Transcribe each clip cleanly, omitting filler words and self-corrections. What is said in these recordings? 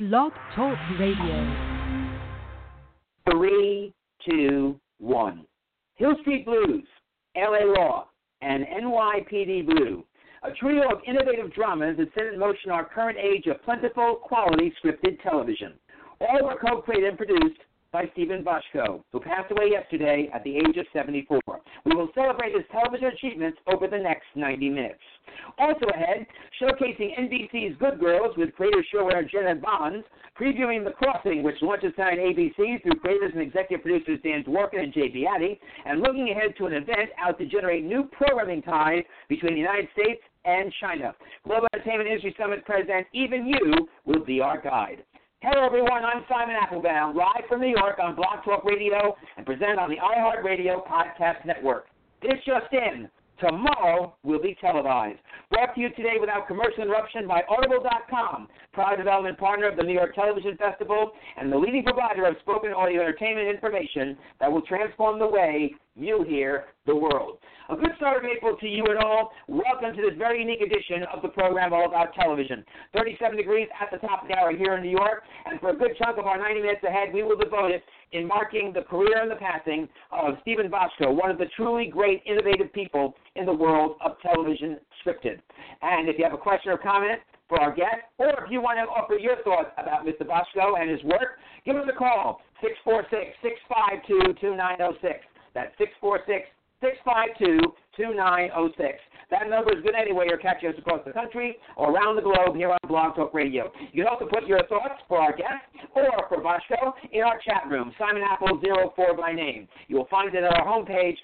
Blog Talk Radio. 3, 2, 1. Hill Street Blues, LA Law, and NYPD Blue. A trio of innovative dramas that set in motion our current age of plentiful, quality scripted television. All were co-created and produced by Steven Bochco, who passed away yesterday at the age of 74. We will celebrate his television achievements over the next 90 minutes. Also ahead, showcasing NBC's Good Girls with creator showrunner Jenna Bond, previewing The Crossing, which launches tonight on ABC through creators and executive producers Dan Dworkin and Jay Beatty, and looking ahead to an event out to generate new programming ties between the United States and China. Global Entertainment Industry Summit President Even You will be our guide. Hello, everyone. I'm Simon Applebaum, live from New York on Blog Talk Radio and presented on the iHeartRadio Podcast Network. This just in. Tomorrow will be televised. Brought to you today without commercial interruption by Audible.com, proud development partner of the New York Television Festival and the leading provider of spoken audio entertainment information that will transform the way you hear the world. A good start of April to you and all. Welcome to this very unique edition of the program all about television. 37 degrees at the top of the hour here in New York, and for a good chunk of our 90 minutes ahead, we will devote it in marking the career and the passing of Steven Bochco, one of the truly great, innovative people in the world of television scripted. And if you have a question or comment for our guest, or if you want to offer your thoughts about Mr. Bochco and his work, give us a call, 646-652-2906. That's 646-652-2906. That number is good anywhere you're catching us across the country or around the globe here on Blog Talk Radio. You can also put your thoughts for our guest or for Bochco in our chat room, Simon Apple 04 by name. You will find it at our homepage,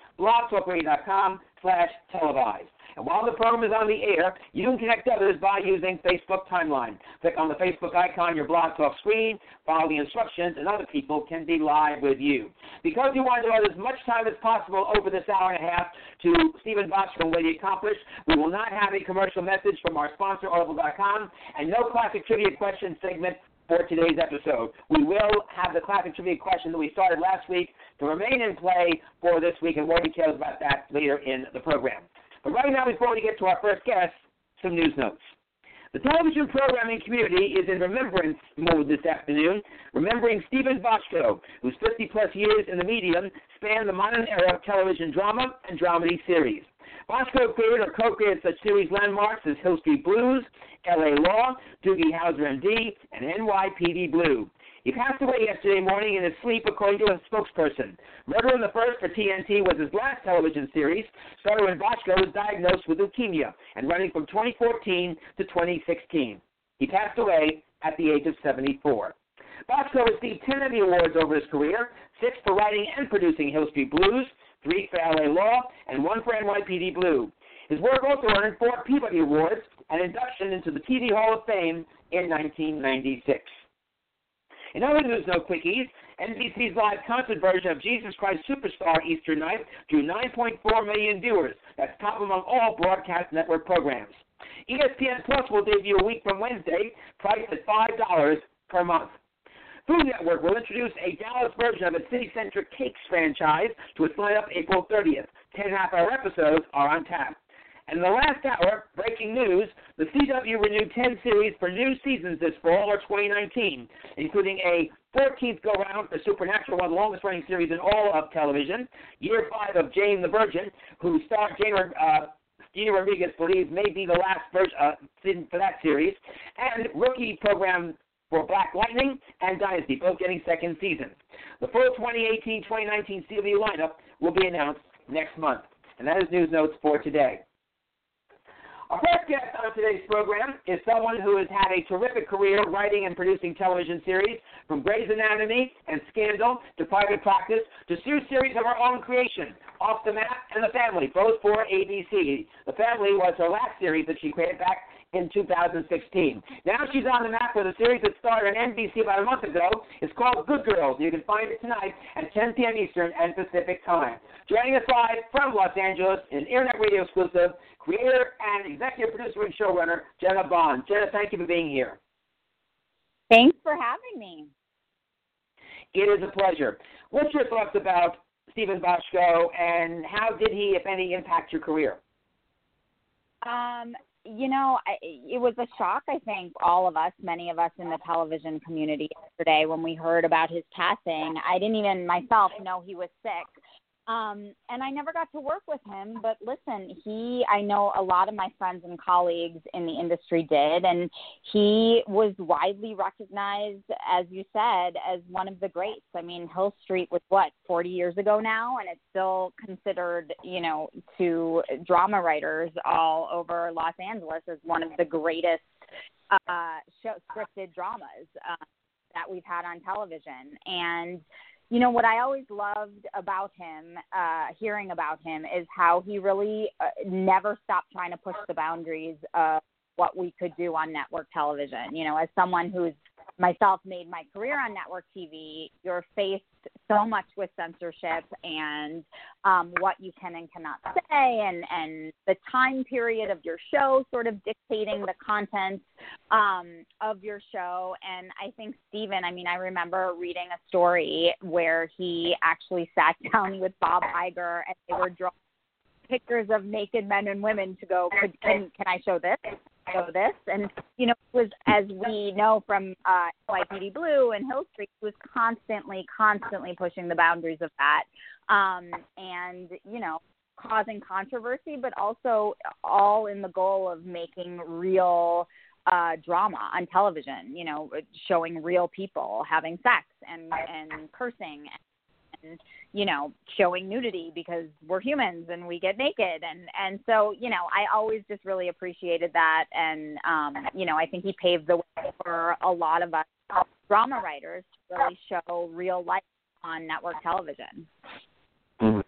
blogtalkradio.com/televised. And while the program is on the air, you can connect others by using Facebook Timeline. Click on the Facebook icon on your Blog Talk screen, follow the instructions, and other people can be live with you. Because you want to devote as much time as possible over this hour and a half to Steven Bochco and what he accomplished, we will not have a commercial message from our sponsor, Audible.com, and no classic trivia question segment for today's episode. We will have the classic trivia question that we started last week to remain in play for this week, and more details about that later in the program. But right now, before we get to our first guest, some news notes. The television programming community is in remembrance mode this afternoon, remembering Steven Bochco, whose 50-plus years in the medium span the modern era of television drama and dramedy series. Bochco created or co-created such series landmarks as Hill Street Blues, LA Law, Doogie Howser MD, and NYPD Blue. He passed away yesterday morning in his sleep, according to a spokesperson. Murder in the First for TNT was his last television series, started when Bochco was diagnosed with leukemia and running from 2014 to 2016. He passed away at the age of 74. Bochco received 10 Emmy Awards over his career, 6 for writing and producing Hill Street Blues, 3 for LA Law, and 1 for NYPD Blue. His work also earned 4 Peabody Awards and induction into the TV Hall of Fame in 1996. In other news, no quickies, NBC's live concert version of Jesus Christ Superstar Easter Night drew 9.4 million viewers. That's top among all broadcast network programs. ESPN Plus will debut a week from Wednesday, priced at $5 per month. Food Network will introduce a Dallas version of its city-centric cakes franchise to its lineup April 30th. 10 half-hour episodes are on tap. And in the last hour, breaking news, the CW renewed 10 series for new seasons this fall or 2019, including a 14th go-round for Supernatural, one of the longest-running series in all of television, year 5 of Jane the Virgin, who star Gina Rodriguez believes may be the last season for that series, and rookie program for Black Lightning and Dynasty, both getting second seasons. The full 2018-2019 CW lineup will be announced next month. And that is news notes for today. Our first guest on today's program is someone who has had a terrific career writing and producing television series, from Grey's Anatomy and Scandal to Private Practice to series of her own creation, Off the Map and The Family, both for ABC. The Family was her last series that she created back in 2016. Now she's on the map with a series that started on NBC about a month ago. It's called Good Girls. You can find it tonight at 10 p.m. Eastern and Pacific Time. Joining us live from Los Angeles, an Internet Radio exclusive, creator and executive producer and showrunner, Jenna Bond. Jenna, thank you for being here. Thanks for having me. It is a pleasure. What's your thoughts about Steven Bochco, and how did he, if any, impact your career? it was a shock, I think, all of us, many of us in the television community yesterday when we heard about his passing. I didn't even myself know he was sick. And I never got to work with him, but listen, I know a lot of my friends and colleagues in the industry did, and he was widely recognized, as you said, as one of the greats. I mean, Hill Street was 40 years ago now, and it's still considered, to drama writers all over Los Angeles as one of the greatest scripted dramas that we've had on television. And what I always loved about him, hearing about him, is how he really never stopped trying to push the boundaries of what we could do on network television. As someone who's myself made my career on network TV, you're faced so much with censorship and what you can and cannot say, and the time period of your show sort of dictating the content of your show. And I think Steven, I remember reading a story where he actually sat down with Bob Iger and they were drawing pictures of naked men and women to go, can I show this? And, it was, as we know from NYPD Blue and Hill Street, he was constantly pushing the boundaries of that and, causing controversy, but also all in the goal of making real drama on television, showing real people having sex and cursing and showing nudity because we're humans and we get naked. And so, I always just really appreciated that. And, I think he paved the way for a lot of us drama writers to really show real life on network television. Mm-hmm.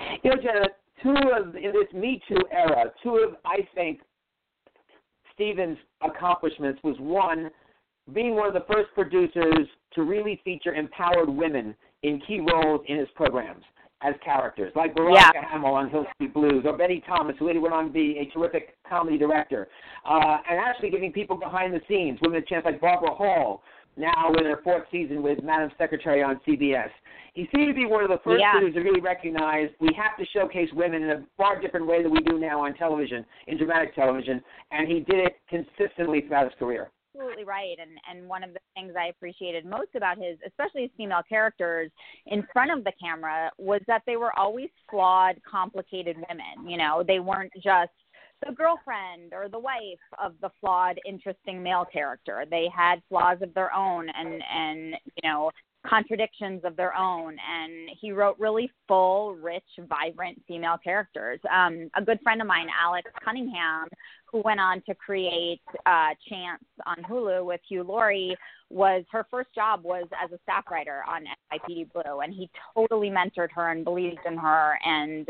Jenna, in this Me Too era, I think, Steven's accomplishments was, one, being one of the first producers to really feature empowered women in key roles in his programs as characters, like Veronica Hamill on Hill Street Blues, or Betty Thomas, who later went on to be a terrific comedy director, and actually giving people behind the scenes, women a chance like Barbara Hall, now in her fourth season with Madam Secretary on CBS. He seemed to be one of the first producers to really recognize we have to showcase women in a far different way than we do now on television, in dramatic television, and he did it consistently throughout his career. Absolutely right. And one of the things I appreciated most about especially his female characters in front of the camera, was that they were always flawed, complicated women. They weren't just the girlfriend or the wife of the flawed, interesting male character. They had flaws of their own and contradictions of their own. And he wrote really full, rich, vibrant female characters. A good friend of mine, Alex Cunningham, who went on to create Chance on Hulu with Hugh Laurie, her first job was as a staff writer on NYPD Blue, and he totally mentored her and believed in her. And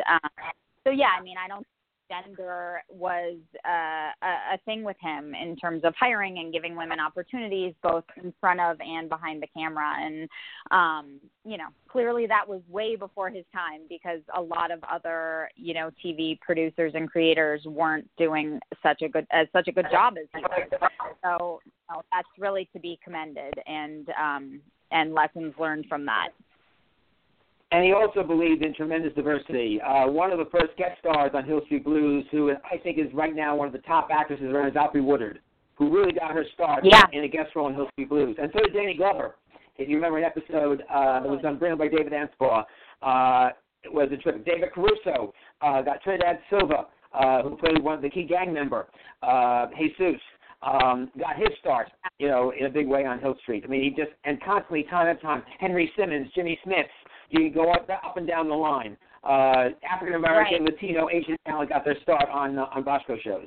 I don't gender was a thing with him in terms of hiring and giving women opportunities both in front of and behind the camera. And, clearly that was way before his time, because a lot of other, TV producers and creators weren't doing such a good job as he was. So that's really to be commended, and lessons learned from that. And he also believed in tremendous diversity. One of the first guest stars on Hill Street Blues, who I think is right now one of the top actresses around, is Opry Woodard, who really got her start in a guest role in Hill Street Blues. And so did Danny Glover. If you remember an episode that was done brilliantly by David Anspaugh, it was a trip. David Caruso got Trinidad Silva, who played one of the key gang member, Jesus, got his start, in a big way on Hill Street. He just, and constantly, time after time, Henry Simmons, Jimmy Smith, you can go up and down the line. African American, Latino, Asian talent got their start on Bosco shows.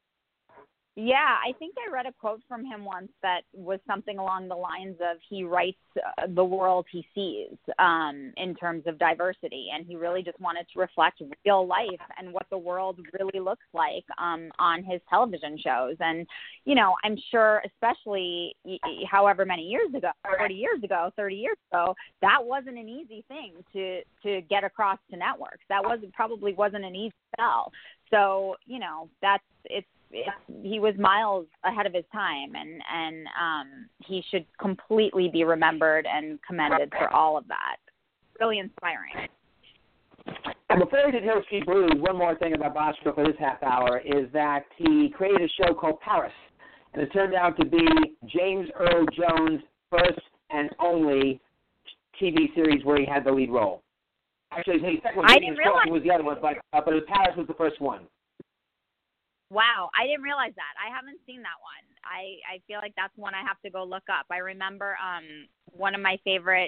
Yeah, I think I read a quote from him once that was something along the lines of he writes the world he sees in terms of diversity, and he really just wanted to reflect real life and what the world really looks like on his television shows. And, I'm sure especially however many years ago, 40 years ago, 30 years ago, that wasn't an easy thing to get across to networks. That probably wasn't an easy sell. So, he was miles ahead of his time, and he should completely be remembered and commended for all of that. Really inspiring. And before we did Hill Street Blues, one more thing about Bosco for this half hour is that he created a show called Paris, and it turned out to be James Earl Jones' first and only TV series where he had the lead role. Actually, his second one, I didn't realize was the other one, but Paris was the first one. Wow, I didn't realize that. I haven't seen that one. I feel like that's one I have to go look up. I remember one of my favorite,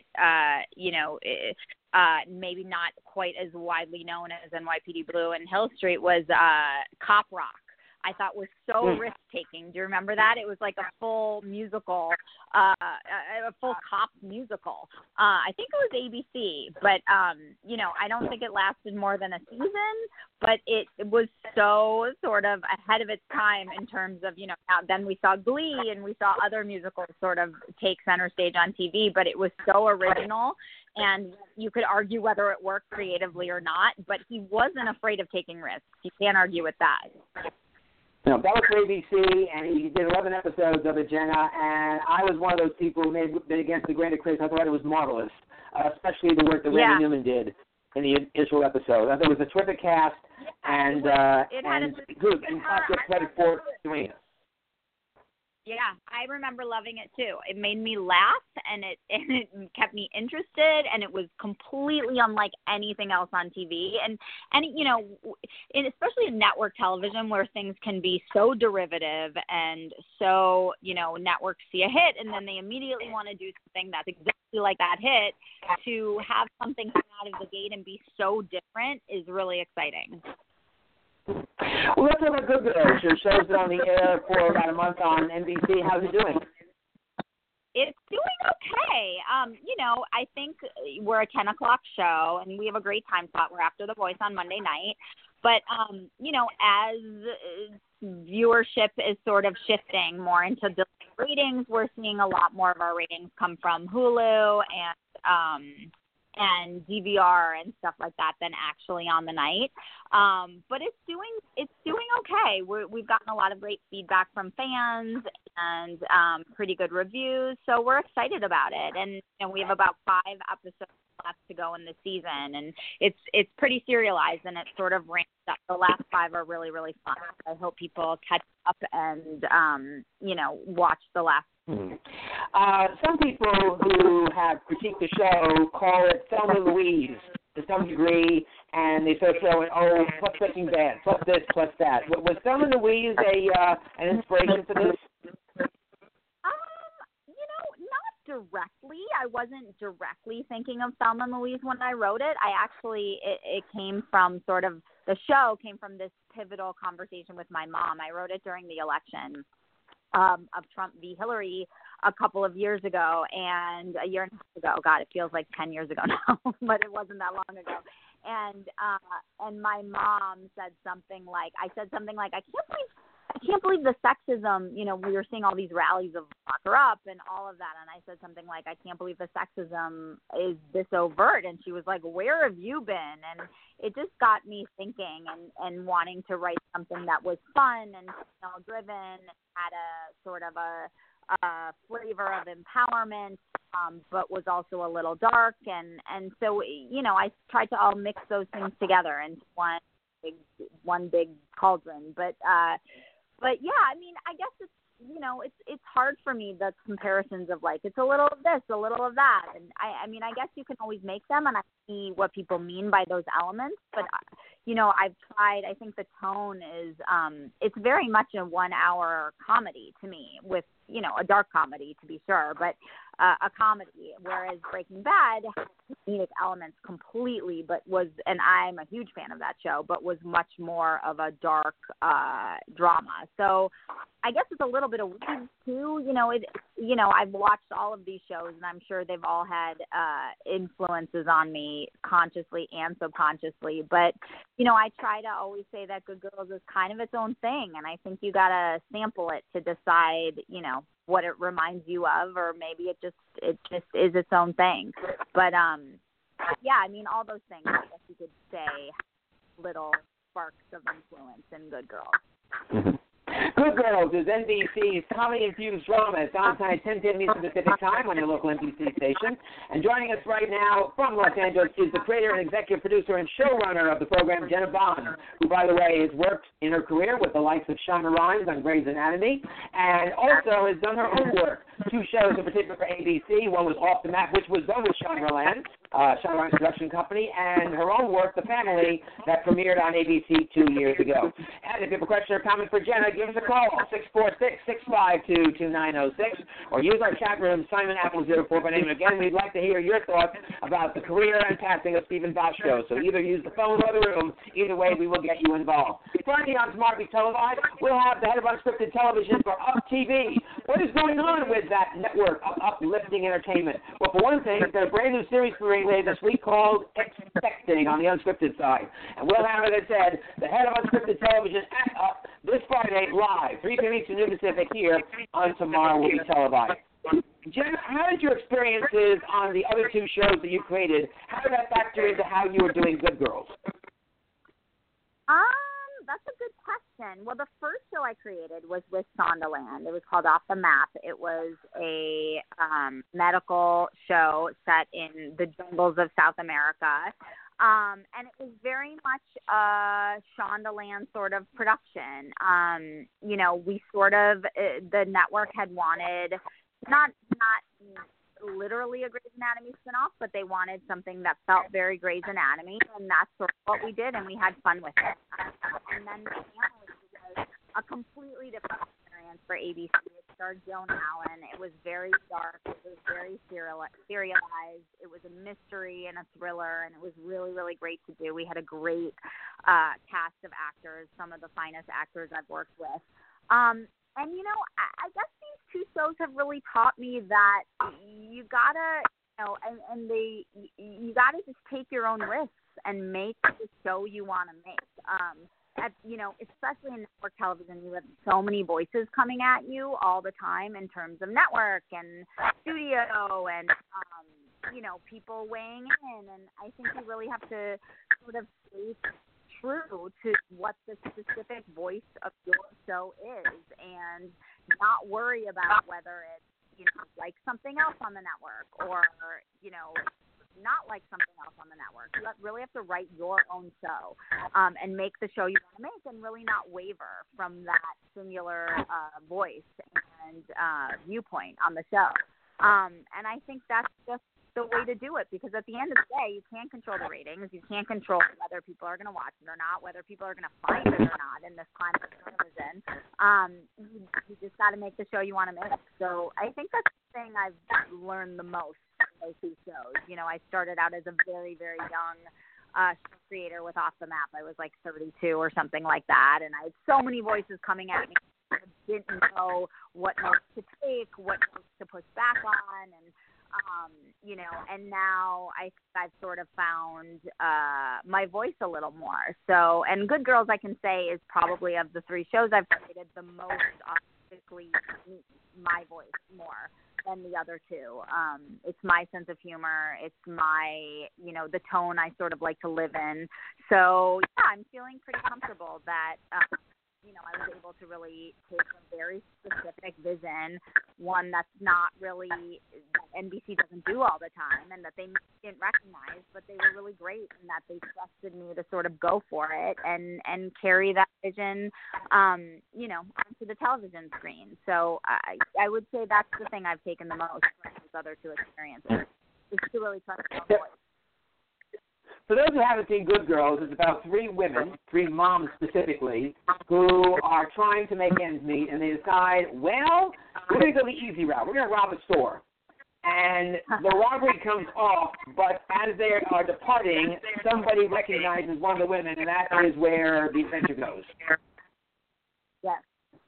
maybe not quite as widely known as NYPD Blue and Hill Street was Cop Rock. I thought was so risk-taking. Do you remember that? It was like a full musical, a full cop musical. I think it was ABC, but, I don't think it lasted more than a season, but it was so sort of ahead of its time in terms of, then we saw Glee and we saw other musicals sort of take center stage on TV, but it was so original. And you could argue whether it worked creatively or not, but he wasn't afraid of taking risks. You can't argue with that. No, that was for ABC, and he did 11 episodes of it, Jenna, and I was one of those people who may have been against the grain of critics. I thought it was marvelous, especially the work that Randy Newman did in the initial episode. I thought it was a terrific cast, and good, and not get credit for doing it. Yeah, I remember loving it too. It made me laugh, and it kept me interested, and it was completely unlike anything else on TV. And especially in network television where things can be so derivative and so, networks see a hit and then they immediately want to do something that's exactly like that hit. To have something come out of the gate and be so different is really exciting. Well, let's talk about Good Girls. Your show's been on the air for about a month on NBC. How's it doing? It's doing okay. I think we're a 10 o'clock show, and we have a great time slot. We're after The Voice on Monday night. But, as viewership is sort of shifting more into ratings, we're seeing a lot more of our ratings come from Hulu and DVR and stuff like that than actually on the night. But it's doing okay. We've gotten a lot of great feedback from fans and pretty good reviews, so we're excited about it. And we have about 5 episodes left to go in the season, and it's pretty serialized, and it sort of ramps up. The last 5 are really, really fun. I hope people catch up and watch the last. Some people who have critiqued the show call it Thelma and Louise to some degree, and they sort of throw in, plus Breaking Bad, plus this, plus that. Was Thelma and Louise an inspiration for this? Not directly. I wasn't directly thinking of Thelma and Louise when I wrote it. It came from the show came from this pivotal conversation with my mom. I wrote it during the election of Trump v. Hillary a couple of years ago, and a year and a half ago. God, it feels like 10 years ago now, but it wasn't that long ago. And my mom said something like, I can't believe the sexism, we were seeing all these rallies of lock her up and all of that. And I said something like, I can't believe the sexism is this overt. And she was like, where have you been? And it just got me thinking and wanting to write something that was fun and driven, had a sort of a flavor of empowerment, but was also a little dark. And so, I tried to all mix those things together into one big cauldron. But yeah, I guess it's hard for me, the comparisons of like, it's a little of this, a little of that. And I guess you can always make them, and I see what people mean by those elements. But, I've tried, I think the tone is, it's very much a 1-hour comedy to me with, a dark comedy to be sure, but a comedy, whereas Breaking Bad has comedic elements completely, but and I'm a huge fan of that show, but was much more of a dark drama. So I guess it's a little bit of weird too. I've watched all of these shows, and I'm sure they've all had influences on me consciously and subconsciously. But, I try to always say that Good Girls is kind of its own thing, and I think you got to sample it to decide, what it reminds you of, or maybe it just is its own thing. But, yeah, all those things, I guess you could say, little sparks of influence in Good Girls. Mm-hmm. Good Girls is NBC's comedy-infused drama. It's on tonight, 10 p.m. Eastern Pacific Time on your local NBC station. And joining us right now from Los Angeles is the creator and executive producer and showrunner of the program, Jenna Bond, who, by the way, has worked in her career with the likes of Shonda Rhimes on Grey's Anatomy and also has done her own work. 2 shows in particular for ABC. One was Off the Map, which was done with Shondaland, Shondaland Production Company, and her own work, The Family, that premiered on ABC 2 years ago. And if you have a question or comment for Jenna, give us a call, 646-652-2906, or use our chat room, Simon Apple 04 by name. Again, we'd like to hear your thoughts about the career and passing of Stephen Boschko. So either use the phone or the room. Either way, we will get you involved. Friday on Smartly Televised, we'll have the head of unscripted television for Up TV. What is going on with that network, Uplifting Entertainment? Well, for one thing, there's a brand new series premiering later this week called Expecting on the unscripted side. And we'll have, as I said, the head of unscripted television at Up this Friday live, 3 p.m. Eastern New Pacific here on Tomorrow Will Be Televised. Jenna, how did your experiences on the other 2 shows that you created, how did that factor into how you were doing Good Girls? That's a good question. Well, the first show I created was with Shondaland. It was called Off the Map. It was a medical show set in the jungles of South America. And it was very much a Shondaland sort of production. You know, we sort of, the network had wanted, not literally a Grey's Anatomy spinoff, but they wanted something that felt very Grey's Anatomy, and that's sort of what we did, and we had fun with it. And then The Family was a completely different experience for ABC. It starred Joan Allen. It was very dark. It was very serialized. It was a mystery and a thriller, and it was really, really great to do. We had a great cast of actors, some of the finest actors I've worked with. And, you know, I guess these 2 shows have really taught me that you gotta, you know, you gotta just take your own risks and make the show you want to make. You know, especially in network television, you have so many voices coming at you all the time in terms of network and studio and, you know, people weighing in. And I think you really have to sort of stay true to what the specific voice of your show is and not worry about whether it's, you know, like something else on the network or, you know, not like something else on the network. You really have to write your own show and make the show you want to make and really not waver from that singular voice and viewpoint on the show. And I think that's just the way to do it, because at the end of the day, you can't control the ratings. You can't control whether people are going to watch it or not, whether people are going to find it or not in this climate of television. You just got to make the show you want to make. So I think that's the thing I've learned the most from those 2 shows. You know, I started out as a very, very young show creator with Off the Map. I was like 32 or something like that, and I had so many voices coming at me. I didn't know what notes to take, what notes to push back on, and you know, and now I've sort of found my voice a little more. So, and Good Girls, I can say, is probably of the 3 shows I've created the most authentically my voice more than the other 2. It's my sense of humor. It's my, you know, the tone I sort of like to live in. So, yeah, I'm feeling pretty comfortable that, you know, I was able to really take a very specific vision, one that's not really, that NBC doesn't do all the time and that they didn't recognize, but they were really great in that they trusted me to sort of go for it and carry that vision, you know, onto the television screen. So I would say that's the thing I've taken the most from those other 2 experiences, is to really trust my voice. For those who haven't seen Good Girls, it's about 3 women, 3 moms specifically, who are trying to make ends meet, and they decide, well, we're going to go the easy route. We're going to rob a store. And the robbery comes off, but as they are departing, somebody recognizes one of the women, and that is where the adventure goes. Yes.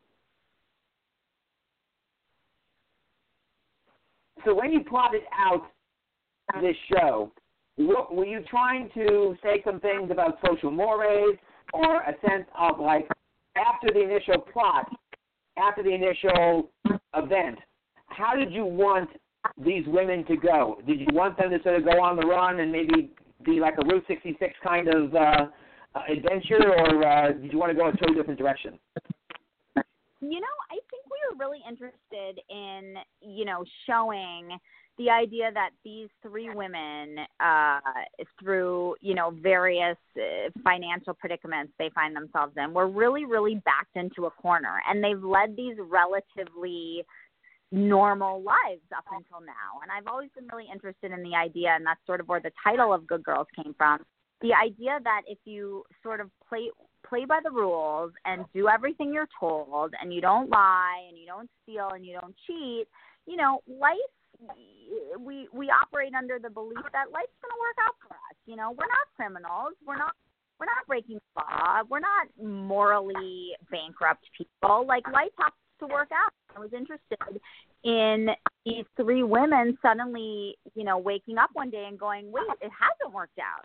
So when you plotted out this show, were you trying to say some things about social mores or a sense of, like, after the initial plot, after the initial event, how did you want these women to go? Did you want them to sort of go on the run and maybe be like a Route 66 kind of adventure, or did you want to go in a totally different direction? I think we were really interested in, showing the idea that these three women, through, various financial predicaments they find themselves in, were really, really backed into a corner. And they've led these relatively normal lives up until now. And I've always been really interested in the idea, and that's sort of where the title of Good Girls came from, the idea that if you sort of play by the rules and do everything you're told, and you don't lie and you don't steal and you don't cheat, life, we operate under the belief that life's going to work out for us. We're not criminals. We're not breaking the law. We're not morally bankrupt people. Like, life has to work out. I was interested in these three women suddenly, waking up one day and going, wait, it hasn't worked out.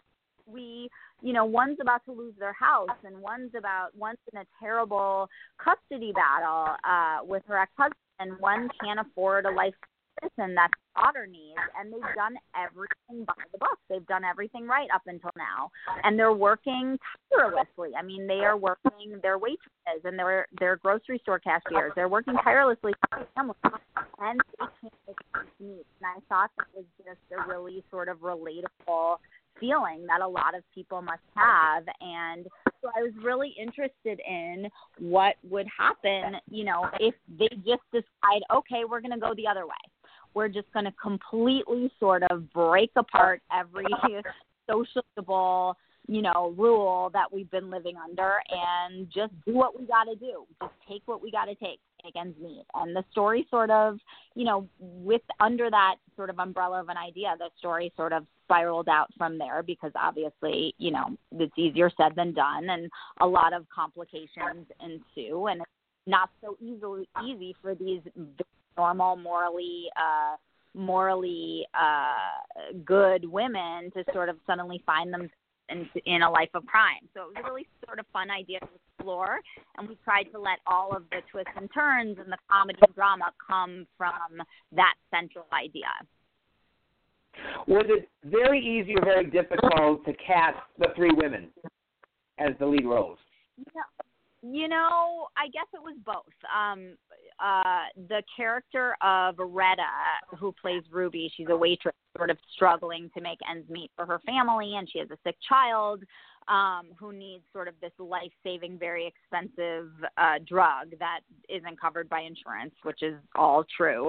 One's about to lose their house, and one's in a terrible custody battle with her ex-husband, and one can't afford a life sentence that her daughter needs, and they've done everything by the book. They've done everything right up until now, and they're working tirelessly. I mean, they are working, they're waitresses, and they're grocery store cashiers. They're working tirelessly for their families, and they can't make ends meet. And I thought that was just a really sort of relatable feeling that a lot of people must have. And so I was really interested in what would happen, if they just decide, okay, we're going to go the other way. We're just going to completely sort of break apart every sociable, rule that we've been living under, and just do what we got to do. Just take what we got to take ends meet. And the story sort of, with under that sort of umbrella of an idea, the story sort of spiraled out from there, because obviously, it's easier said than done, and a lot of complications ensue, and it's not so easy for these normal, morally good women to sort of suddenly find them in a life of crime. So it was a really sort of fun idea to explore, and we tried to let all of the twists and turns and the comedy and drama come from that central idea. Was it very easy or very difficult to cast the three women as the lead roles? I guess it was both. The character of Retta, who plays Ruby, she's a waitress sort of struggling to make ends meet for her family, and she has a sick child who needs sort of this life-saving, very expensive drug that isn't covered by insurance, which is all true.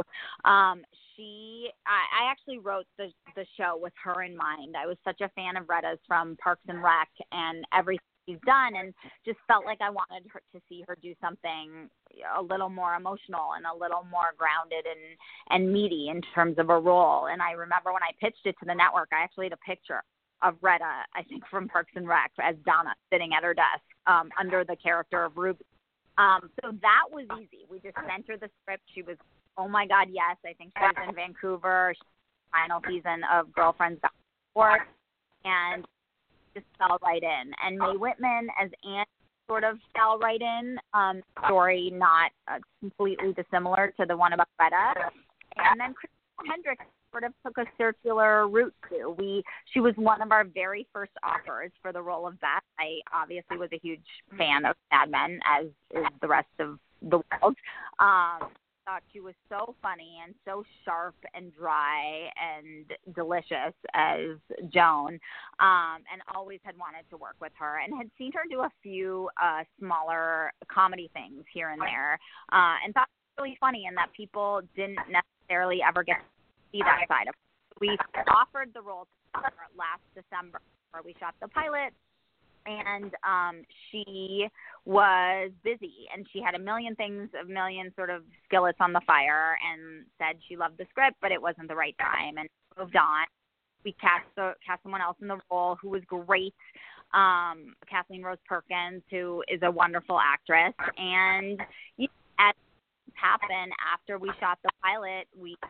I actually wrote the show with her in mind. I was such a fan of Retta's from Parks and Rec and everything she's done, and just felt like I wanted her to see her do something a little more emotional and a little more grounded and meaty in terms of a role. And I remember when I pitched it to the network, I actually had a picture of Retta, I think from Parks and Rec, as Donna sitting at her desk under the character of Ruby. So that was easy. We just sent her the script. She was, oh my God, yes. I think she was in Vancouver. She was in the final season of Girlfriends Got Sport, and just fell right in. And Mae Whitman as Anne sort of fell right in. Story not completely dissimilar to the one about Retta. And then Christina Hendricks sort of took a circular route too. She was one of our very first offers for the role of Beth. I obviously was a huge fan of Mad Men, as is the rest of the world. Thought she was so funny and so sharp and dry and delicious as Joan, and always had wanted to work with her, and had seen her do a few smaller comedy things here and there, and thought it was really funny, and that people didn't necessarily ever get to see that side of her. We offered the role to her last December, where we shot the pilot. And she was busy, and she had a million sort of skillets on the fire, and said she loved the script, but it wasn't the right time, and moved on. We cast someone else in the role who was great, Kathleen Rose Perkins, who is a wonderful actress. And as happened after we shot the pilot,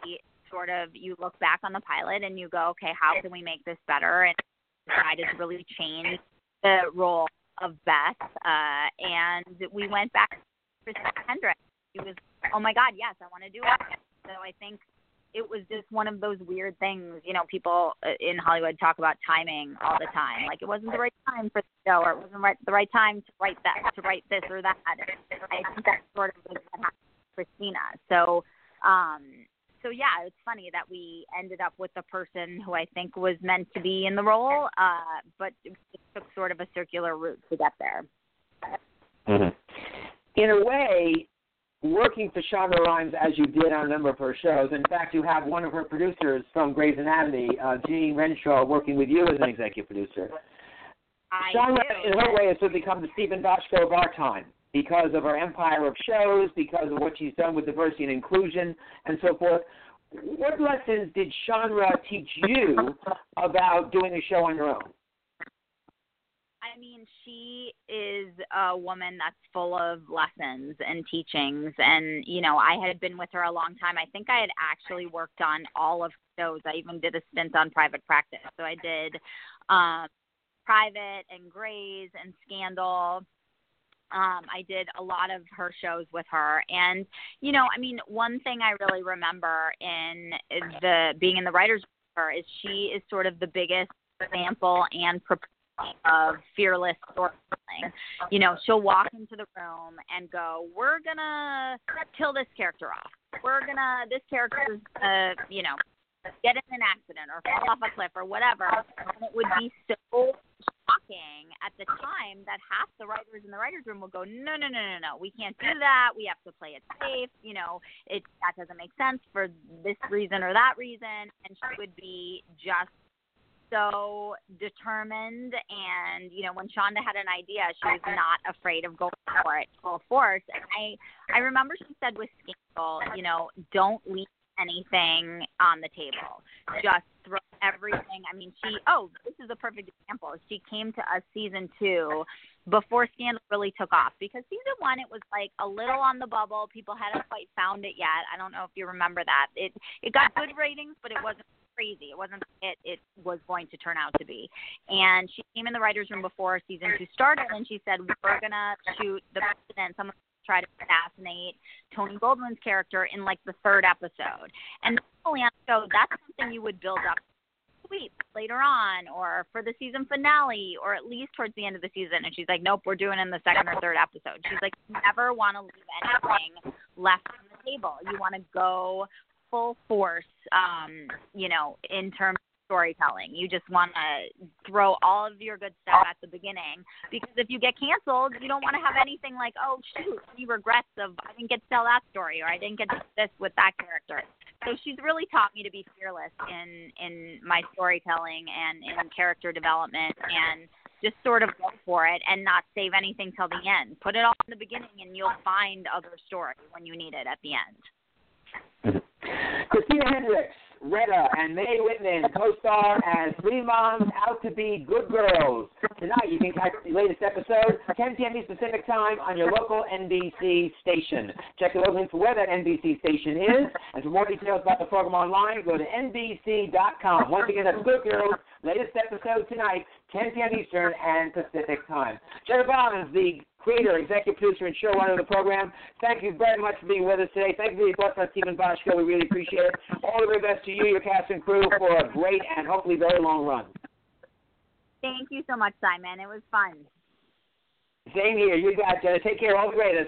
you look back on the pilot and you go, okay, how can we make this better? And decided to really change the role of Beth, and we went back to Christina Hendricks. She was, oh my God, yes, I want to do it. So I think it was just one of those weird things. You know, people in Hollywood talk about timing all the time. Like, it wasn't the right time for the show, or it wasn't the right time to write that, to write this or that. I think that's sort of what happened with Christina. So yeah, it's funny that we ended up with the person who I think was meant to be in the role, but it took sort of a circular route to get there. Mm-hmm. In a way, working for Shonda Rhimes as you did on a number of her shows, in fact, you have one of her producers from Grey's Anatomy, Jeanine Renshaw, working with you as an executive producer. Shonda, in her way, has sort of become the Stephen Bochco of our time, because of her empire of shows, because of what she's done with diversity and inclusion, and so forth. What lessons did Shonda teach you about doing a show on your own? I mean, she is a woman that's full of lessons and teachings. And, you know, I had been with her a long time. I think I had actually worked on all of her shows. I even did a stint on Private Practice. So I did Private and Grey's and Scandal. I did a lot of her shows with her. And, you know, I mean, one thing I really remember in being in the writer's room with her is she is sort of the biggest example and proponent of fearless storytelling. You know, she'll walk into the room and go, we're going to kill this character off. This character's going to, you know, get in an accident or fall off a cliff or whatever. And it would be so shocking at the time that half the writers in the writer's room will go, no, we can't do that. We have to play it safe. You know, that doesn't make sense for this reason or that reason. And she would be just so determined, and, you know, when Shonda had an idea, she was not afraid of going for it full force. And I remember she said with Scandal, you know, don't leave anything on the table. Just throw everything. I mean, this is a perfect example. She came to us season 2 before Scandal really took off, because season 1, it was like a little on the bubble. People hadn't quite found it yet. I don't know if you remember that. It got good ratings, but it wasn't crazy. It wasn't it was going to turn out to be. And she came in the writer's room before season 2 started, and she said, we're going to shoot the president. Someone try to assassinate Tony Goldwyn's character in like the 3rd episode. And normally on the show, that's something you would build up later on, or for the season finale, or at least towards the end of the season. And she's like, nope, we're doing it in the 2nd or 3rd episode. She's like, you never want to leave anything left on the table. You want to go full force, you know, in terms of storytelling. You just want to throw all of your good stuff at the beginning, because if you get canceled, you don't want to have anything like, oh, shoot, any regrets of I didn't get to tell that story, or I didn't get to do this with that character. So she's really taught me to be fearless in my storytelling and in character development, and just sort of go for it and not save anything till the end. Put it all in the beginning, and you'll find other story when you need it at the end. Christina Hendricks, Retta, and Mae Whitman co-star as 3 moms out to be good girls. Tonight you can catch the latest episode, 10 p.m. Eastern Pacific Time, on your local NBC station. Check the local link for where that NBC station is, and for more details about the program online, go to NBC.com. Once again, that's Good Girls, latest episode tonight, 10 p.m. Eastern and Pacific Time. Jennifer Barnes, the creator, executive producer, and showrunner of the program, thank you very much for being with us today. Thank you for your thoughts on Stephen Bochco. We really appreciate it. All the very best to you, your cast and crew, for a great and hopefully very long run. Thank you so much, Simon. It was fun. Same here. You got it, Jenna. Take care. All the greatest.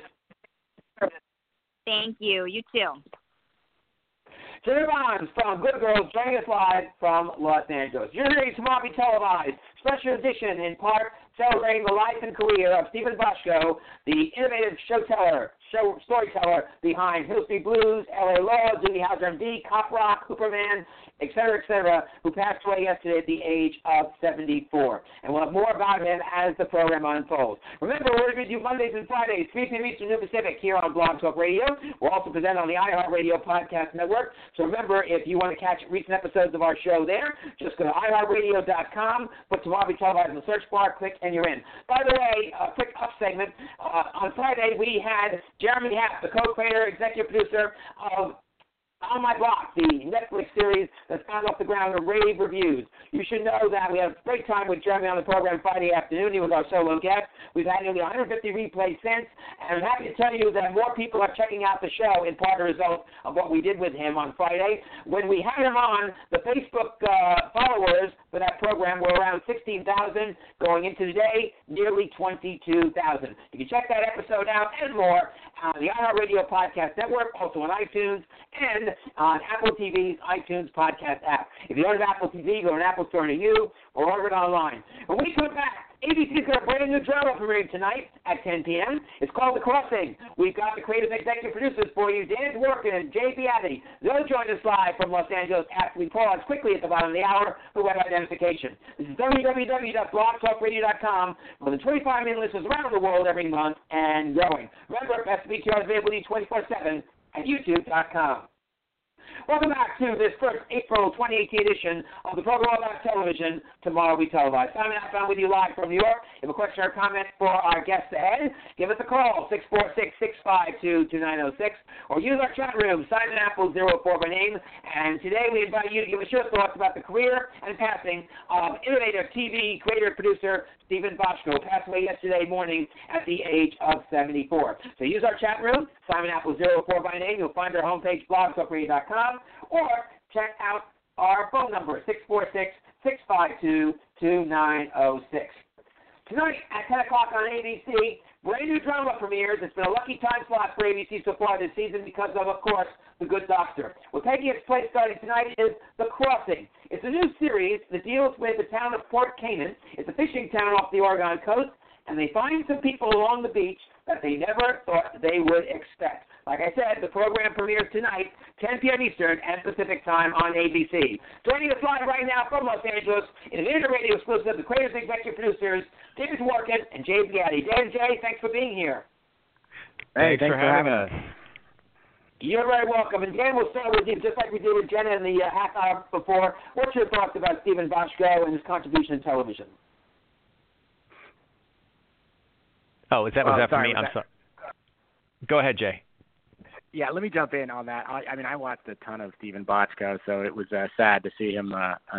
Thank you. You too. Jennifer Barnes from Good Girls, joining us live from Los Angeles. You're hearing tomorrow be televised. Special edition in part celebrating the life and career of Stephen Bochco, the innovative storyteller behind Hill Street Blues, L.A. Law, Doogie Howser MD, Cop Rock, Hooperman, etc., who passed away yesterday at the age of 74. And we'll have more about him as the program unfolds. Remember, we're going to do Mondays and Fridays, 3 p.m. Eastern New Pacific, here on Blog Talk Radio. We're also presented on the iHeartRadio Podcast Network. So remember, if you want to catch recent episodes of our show there, just go to iHeartRadio.com, put Tomorrow Be Televised in the search bar, click, and you're in. By the way, a quick up segment. On Friday, we had Jeremy Happ, the co-creator, executive producer of On My Block, the Netflix series that's gone off the ground with rave reviews. You should know that we had a great time with Jeremy on the program Friday afternoon. He was our solo guest. We've had nearly 150 replays since, and I'm happy to tell you that more people are checking out the show in part a result of what we did with him on Friday. When we had him on, the Facebook followers for that program were around 16,000. Going into today, nearly 22,000. You can check that episode out and more on the iHeartRadio Podcast Network, also on iTunes, and on Apple TV's iTunes Podcast app. If you don't have Apple TV, go to an Apple store near you or order it online. When we come back, ABC's got a brand new drama premiering tonight at 10 p.m. It's called The Crossing. We've got the creative executive producers for you, Dan Dworkin and Jay Beatty. They'll join us live from Los Angeles after we pause quickly at the bottom of the hour for web identification. This is www.blogtalkradio.com. More than 25 million listeners around the world every month and growing. Remember, SBTR is available 24/7 at youtube.com. Welcome back to this first April 2018 edition of the program about television, Tomorrow We Televise. Simon Applebaum with you live from New York. If you have a question or comment for our guests ahead, give us a call, 646-652-2906, or use our chat room, Simon Apple 04 by name. And today we invite you to give us your thoughts about the career and passing of innovative TV creator and producer Steven Bochco, passed away yesterday morning at the age of 74. So use our chat room, Simon Apple 04 by name. You'll find our homepage, blogtalkradio.com, or check out our phone number, 646-652-2906. Tonight at 10 o'clock on ABC, brand new drama premieres. It's been a lucky time slot for ABC so far this season because of course, The Good Doctor. What taking its place starting tonight is The Crossing. It's a new series that deals with the town of Port Canaan. It's a fishing town off the Oregon coast, and they find some people along the beach that they never thought they would expect. Like I said, the program premieres tonight, 10 p.m. Eastern and Pacific Time on ABC. Joining us live right now from Los Angeles in an Interradio exclusive, the creators and executive producers, David Dworkin and Jay Beatty. Dan and Jay, thanks for being here. Hey, thanks for having us. You're very welcome. And Dan, we'll start with you, just like we did with Jenna in the half hour before. What's your thoughts about Steven Bochco and his contribution to television? Oh, was that for me? I'm sorry. Go ahead, Jay. Yeah, let me jump in on that. I mean, I watched a ton of Steven Bochco, so it was sad to see him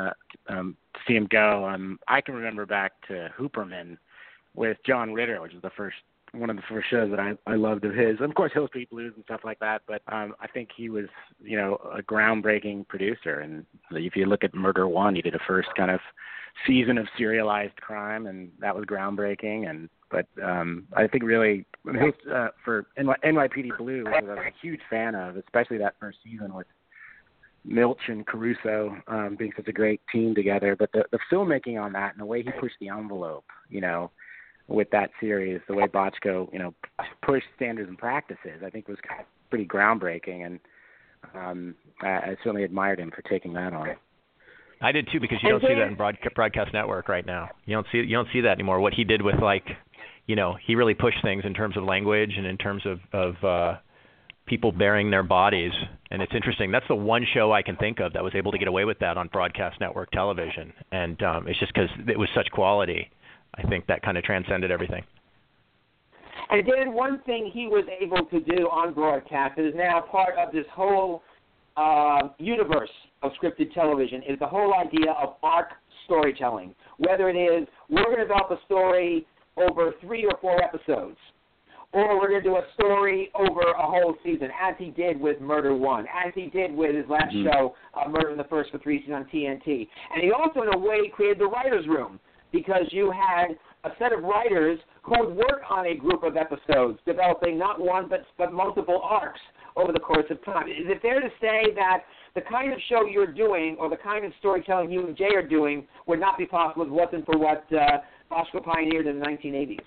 go. I can remember back to Hooperman with John Ritter, which is one of the first shows that I loved of his. And of course, Hill Street Blues and stuff like that. But I think he was, a groundbreaking producer. And if you look at Murder One, he did a first kind of season of serialized crime, and that was groundbreaking. But I think really for NYPD Blue, which I was a huge fan of, especially that first season with Milch and Caruso being such a great team together. But the filmmaking on that and the way he pushed the envelope, with that series, the way Bochco, pushed standards and practices, I think was kind of pretty groundbreaking. And I certainly admired him for taking that on. I did too, because you don't see that in broadcast network right now. You don't see that anymore. What he did with he really pushed things in terms of language and in terms of people bearing their bodies. And it's interesting. That's the one show I can think of that was able to get away with that on broadcast network television. And it's just because it was such quality. I think that kind of transcended everything. And then one thing he was able to do on broadcast is now part of this whole universe of scripted television is the whole idea of arc storytelling. Whether it is we're going to develop a story over 3 or 4 episodes, or we're going to do a story over a whole season, as he did with Murder One, as he did with his last show, Murder in the First for 3 seasons on TNT. And he also, in a way, created the writer's room, because you had a set of writers who would work on a group of episodes, developing not one but multiple arcs over the course of time. Is it fair to say that the kind of show you're doing or the kind of storytelling you and Jay are doing would not be possible if it wasn't for what Bochco pioneered in the 1980s?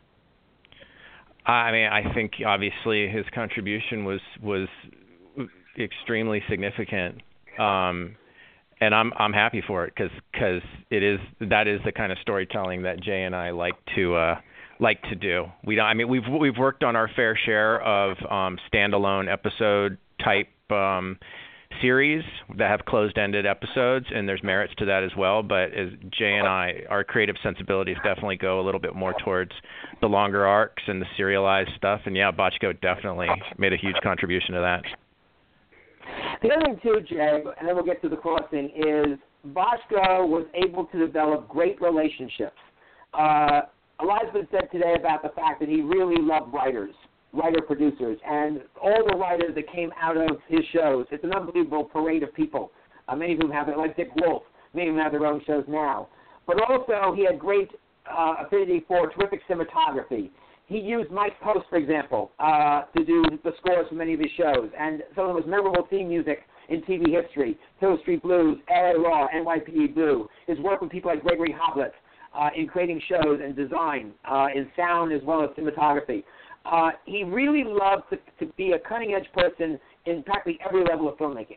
I mean, I think obviously his contribution was extremely significant. And I'm happy for it because that is the kind of storytelling that Jay and I like to do. We've worked on our fair share of standalone episode type series that have closed-ended episodes, and there's merits to that as well. But as Jay and I, our creative sensibilities definitely go a little bit more towards the longer arcs and the serialized stuff. And yeah, Bochco definitely made a huge contribution to that. The other thing, too, Jay, and then we'll get to the crossing, is Bochco was able to develop great relationships. A lot has been said today about the fact that he really loved writer-producers, and all the writers that came out of his shows. It's an unbelievable parade of people. Many of whom have it, like Dick Wolf. Many of them have their own shows now. But also, he had great affinity for terrific cinematography. He used Mike Post, for example, to do the scores for many of his shows, and some of the most memorable theme music in TV history: Hill Street Blues, L.A. Law, NYPD Blue. His work with people like Gregory Hoblit in creating shows and design, in sound as well as cinematography. He really loved to be a cutting-edge person in practically every level of filmmaking.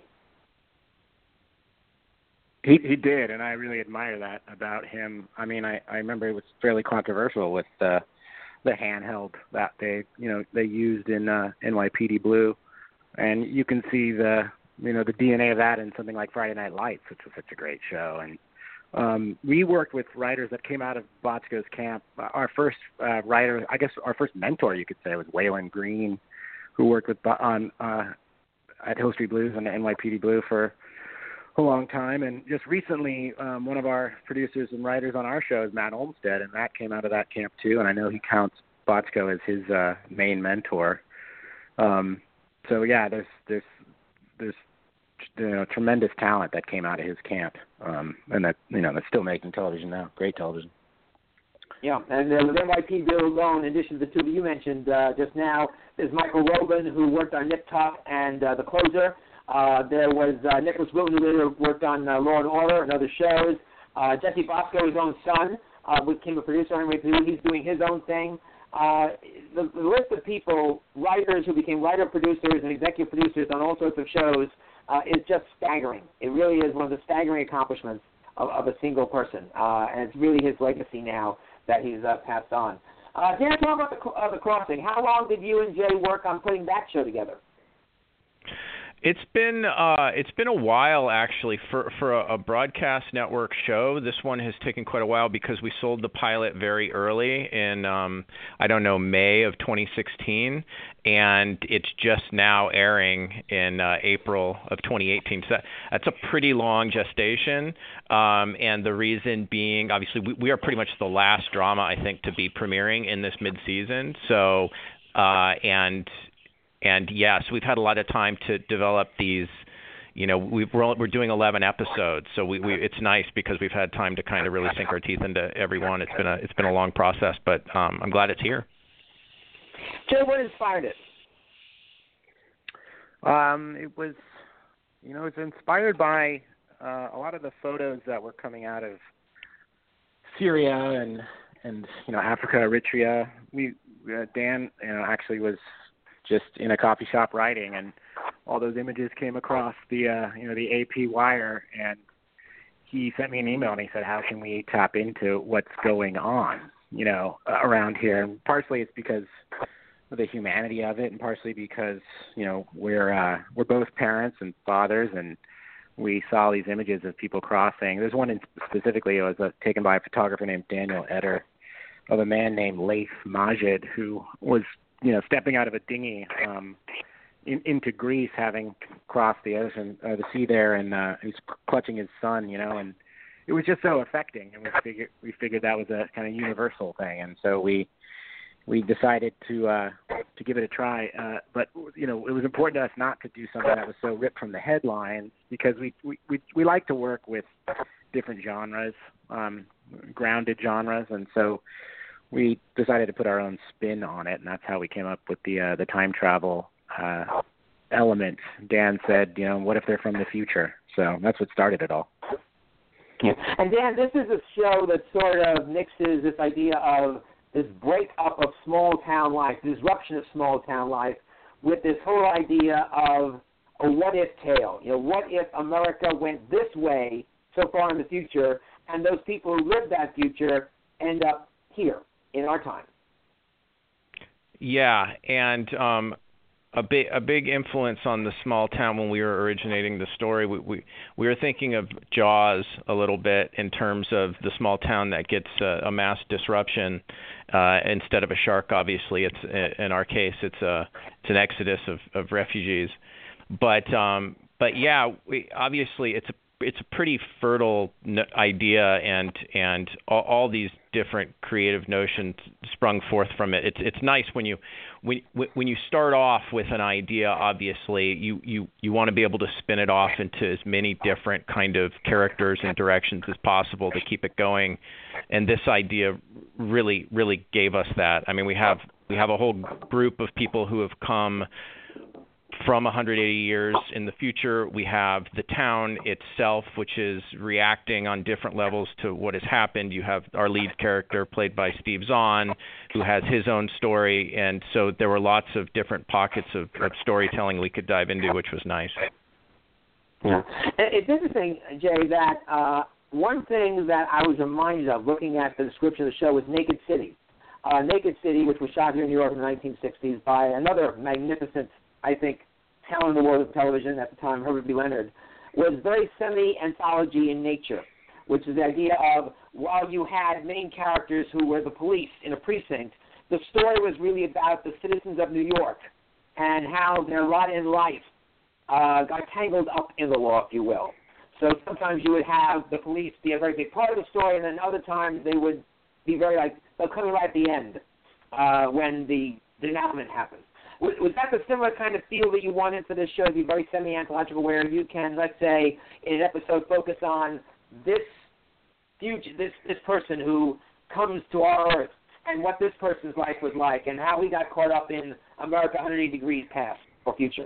He did, and I really admire that about him. I mean, I remember it was fairly controversial with the handheld that they used in NYPD Blue, and you can see the DNA of that in something like Friday Night Lights, which was such a great show. And we worked with writers that came out of Bochco's camp. Our first writer, I guess our first mentor, you could say, was Waylon Green, who worked with at Hill Street Blues and NYPD Blue for a long time. And just recently, one of our producers and writers on our show is Matt Olmstead, and Matt came out of that camp too. And I know he counts Bochco as his main mentor. So yeah, there's tremendous talent that came out of his camp, and that's still making television now. Great television. Yeah, and with NYPD Blue alone, in addition to the two that you mentioned just now, there's Michael Robin, who worked on Nip Tuck and The Closer. There was Nicholas Wilton, who later worked on Law and Order and other shows. Jesse Bochco, his own son, became a producer on NYPD. He's doing his own thing. The list of people, writers who became writer-producers and executive producers on all sorts of shows, is just staggering. It really is one of the staggering accomplishments of a single person, and it's really his legacy now that he's passed on. Dan, talk about the Crossing. How long did you and Jay work on putting that show together? It's been a while, actually, for a broadcast network show. This one has taken quite a while because we sold the pilot very early in May of 2016, and it's just now airing in April of 2018. So that's a pretty long gestation, and the reason being, obviously, we are pretty much the last drama, I think, to be premiering in this mid-season. So And yes, we've had a lot of time to develop these. We're doing 11 episodes, so it's nice because we've had time to kind of really sink our teeth into every one. It's been a long process, but I'm glad it's here. Jay, what inspired it? It was, it's inspired by a lot of the photos that were coming out of Syria and Africa, Eritrea. Dan, actually was just in a coffee shop writing, and all those images came across the AP wire, and he sent me an email and he said, how can we tap into what's going on, around here? And partially it's because of the humanity of it, and partially because, we're both parents and fathers, and we saw these images of people crossing. There's one specifically, it was taken by a photographer named Daniel Eder, of a man named Laith Majid, who was stepping out of a dinghy into Greece, having crossed the ocean, the sea there, and he's clutching his son, and it was just so affecting. And we figured that was a kind of universal thing, and so we decided to give it a try. But it was important to us not to do something that was so ripped from the headlines, because we like to work with different genres, grounded genres, and so we decided to put our own spin on it, and that's how we came up with the time travel element. Dan said, what if they're from the future? So that's what started it all. Yeah. And Dan, this is a show that sort of mixes this idea of this breakup of small town life, disruption of small town life, with this whole idea of a what if tale. What if America went this way so far in the future, and those people who live that future end up here in our time? Yeah, and a big influence on the small town when we were originating the story. We were thinking of Jaws a little bit in terms of the small town that gets a mass disruption instead of a shark. Obviously, it's in our case it's an exodus of refugees. But yeah, obviously it's a pretty fertile idea, and all these different creative notions sprung forth from it. It's nice when you start off with an idea. Obviously, you want to be able to spin it off into as many different kind of characters and directions as possible to keep it going. And this idea really gave us that. I mean, we have a whole group of people who have come from 180 years in the future. We have the town itself, which is reacting on different levels to what has happened. You have our lead character, played by Steve Zahn, who has his own story. And so there were lots of different pockets of storytelling we could dive into, which was nice. Yeah. It's interesting, Jay, that one thing that I was reminded of looking at the description of the show was Naked City. Naked City, which was shot here in New York in the 1960s by another magnificent, I think, talent in the world of television at the time, Herbert B. Leonard, was very semi-anthology in nature, which is the idea of, while you had main characters who were the police in a precinct, the story was really about the citizens of New York and how their lot in life got tangled up in the law, if you will. So sometimes you would have the police be a very big part of the story, and then other times they would be they'll come in right at the end when the denouement happens. Was that the similar kind of feel that you wanted for this show, to be very semi-anthological, where you can, let's say, in an episode, focus on this person who comes to our Earth and what this person's life was like and how he got caught up in America 180 degrees past or future?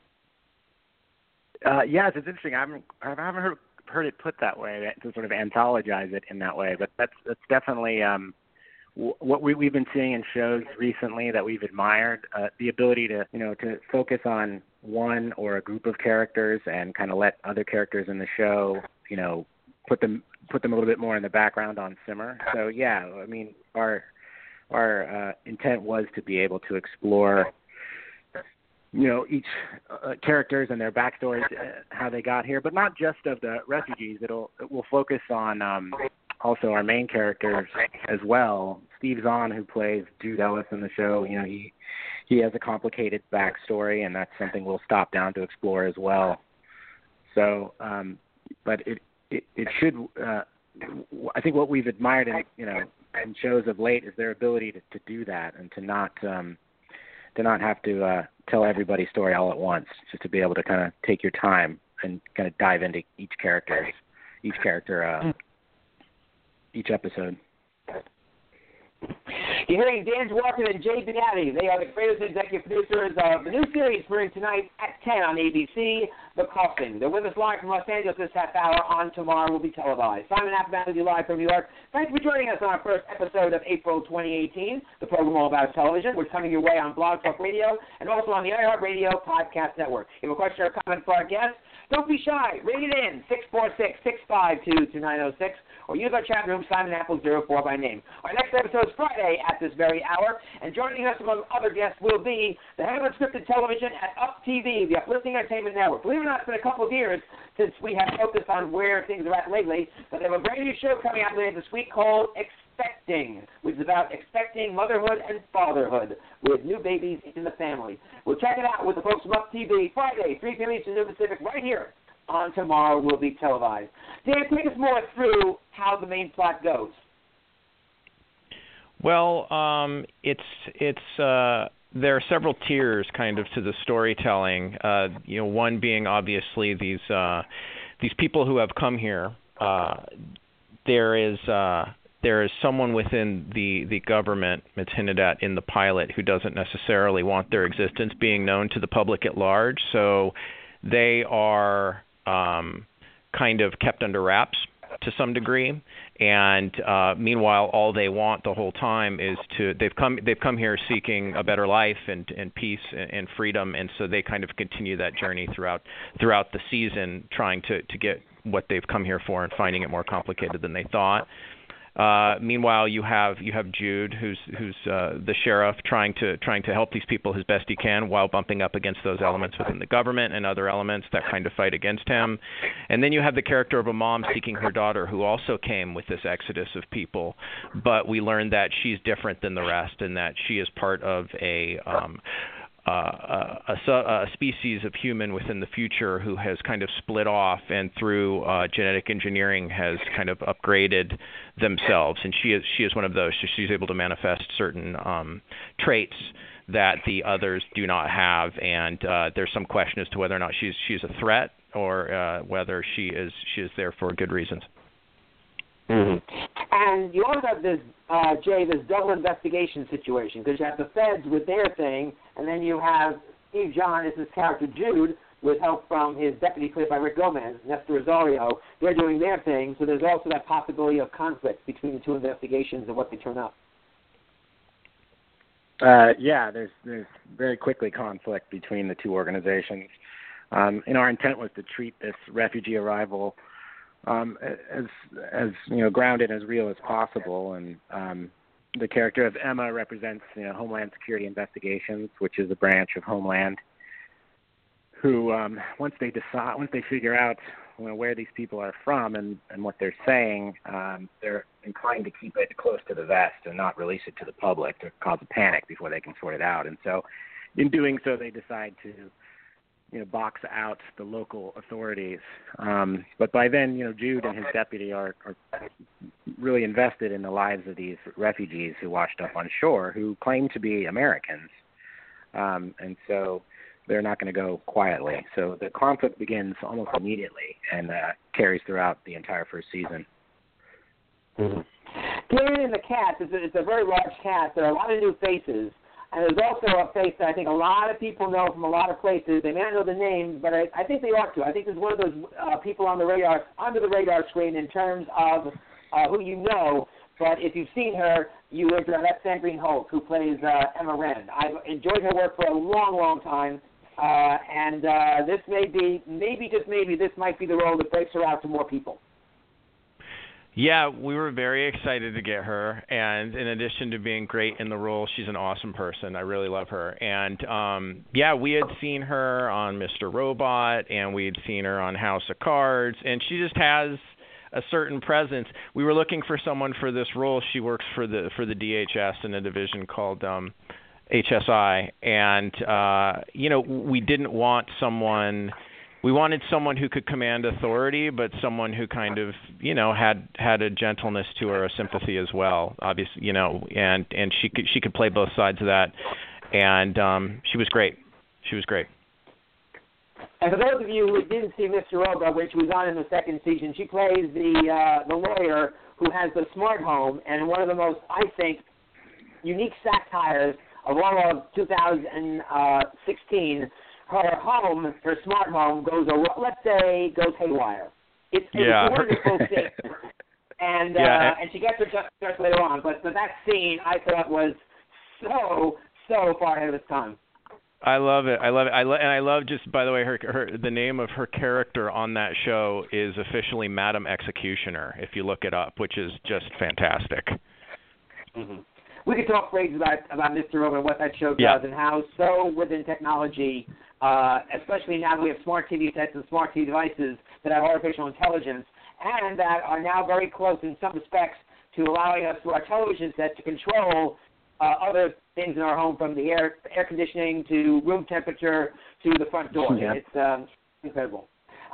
Yes, it's interesting. I haven't heard it put that way, to sort of anthologize it in that way, but that's definitely what we've been seeing in shows recently that we've admired, the ability to focus on one or a group of characters and kind of let other characters in the show, put them a little bit more in the background on simmer. So yeah, I mean, our intent was to be able to explore each characters and their backstories, how they got here, but not just of the refugees. It will focus on also our main characters as well. Steve Zahn, who plays Jude Ellis in the show, he has a complicated backstory, and that's something we'll stop down to explore as well. So, but it should. I think what we've admired in shows of late is their ability to do that and to not have to tell everybody's story all at once, just to be able to kind of take your time and kind of dive into each character, each episode. You're hearing Dan Dworkin and Jay Beatty. They are the creators and executive producers of the new series premiering tonight at 10 on ABC, The Coffin. They're with us live from Los Angeles this half hour. On tomorrow will be televised. Simon Applebaum with you live from New York. Thanks for joining us on our first episode of April 2018, the program all about television. We're coming your way on Blog Talk Radio and also on the iHeartRadio Podcast Network. If you have a question or comment for our guests, don't be shy. Ring it in, 646-652-2906, or use our chat room, Simon Apple 04 by name. Our next episode is Friday at this very hour, and joining us among other guests will be the head of scripted television at Up TV, the Uplifting Entertainment Network. Believe it or not, it's been a couple of years since we have focused on where things are at lately, but they have a brand new show coming out later this week called Expecting, which is about expecting motherhood and fatherhood with new babies in the family. We'll check it out with the folks from Up TV Friday, 3 p.m. Eastern Pacific, right here on Tomorrow Will Be Televised. Dan, take us more through how the main plot goes. Well, there are several tiers kind of to the storytelling. One being obviously these people who have come here. There is someone within the government, it's hinted at in the pilot, who doesn't necessarily want their existence being known to the public at large. So they are kind of kept under wraps to some degree. And meanwhile, all they want the whole time is they've come here seeking a better life and peace and freedom, and so they kind of continue that journey throughout the season, trying to get what they've come here for and finding it more complicated than they thought. Meanwhile, you have Jude, who's the sheriff, trying to help these people as best he can, while bumping up against those elements within the government and other elements that kind of fight against him. And then you have the character of a mom seeking her daughter, who also came with this exodus of people, but we learn that she's different than the rest, and that she is part of a species of human within the future who has kind of split off and through genetic engineering has kind of upgraded themselves, and she is one of those. So she's able to manifest certain traits that the others do not have, and there's some question as to whether or not she's a threat or whether she is there for good reasons. Mm-hmm. And you also have this, Jay, this double investigation situation, because you have the feds with their thing, and then you have Steve John as his character Jude, with help from his deputy played by Rick Gomez, Nestor Rosario. They're doing their thing, so there's also that possibility of conflict between the two investigations and what they turn up. Yeah, there's very quickly conflict between the two organizations. And our intent was to treat this refugee arrival as grounded as real as possible, and the character of Emma represents Homeland Security Investigations, which is a branch of Homeland, who once they figure out where these people are from and what they're saying, they're inclined to keep it close to the vest and not release it to the public to cause a panic before they can sort it out. And so in doing so, they decide to box out the local authorities. But by then, Jude and his deputy are really invested in the lives of these refugees who washed up on shore, who claim to be Americans. And so they're not going to go quietly. So the conflict begins almost immediately and carries throughout the entire first season. Mm-hmm. Given in the cast, it's a very large cast. There are a lot of new faces. And there's also a face that I think a lot of people know from a lot of places. They may not know the name, but I think they ought to. I think there's one of those people on the radar, under the radar screen in terms of who you know. But if you've seen her, you would. That's Sandrine Holt, who plays Emma Wren. I've enjoyed her work for a long, long time. And this may be, just maybe, this might be the role that breaks her out to more people. Yeah, we were very excited to get her, and in addition to being great in the role, she's an awesome person. I really love her. And we had seen her on Mr. Robot, and we had seen her on House of Cards, and she just has a certain presence. We were looking for someone for this role. She works for the DHS in a division called HSI, and we didn't want someone. We wanted someone who could command authority, but someone who kind of, had a gentleness to her, a sympathy as well. Obviously, and she could play both sides of that, and she was great. She was great. And for those of you who didn't see Mr. Roba, which was on in the second season, she plays the lawyer who has the smart home, and one of the most, I think, unique satires of all of 2016. Her home, her smart home, goes haywire. It's a wonderful scene, and she gets her just later on. But that scene I thought was so far ahead of its time. I love it. And I love, just by the way, her the name of her character on that show is officially Madam Executioner, if you look it up, which is just fantastic. Mm-hmm. We could talk for ages about Mr. Roba and what that show does and how so within technology, especially now that we have smart TV sets and smart TV devices that have artificial intelligence and that are now very close in some respects to allowing us through our television set to control other things in our home, from the air conditioning to room temperature to the front door. Yeah. It's incredible.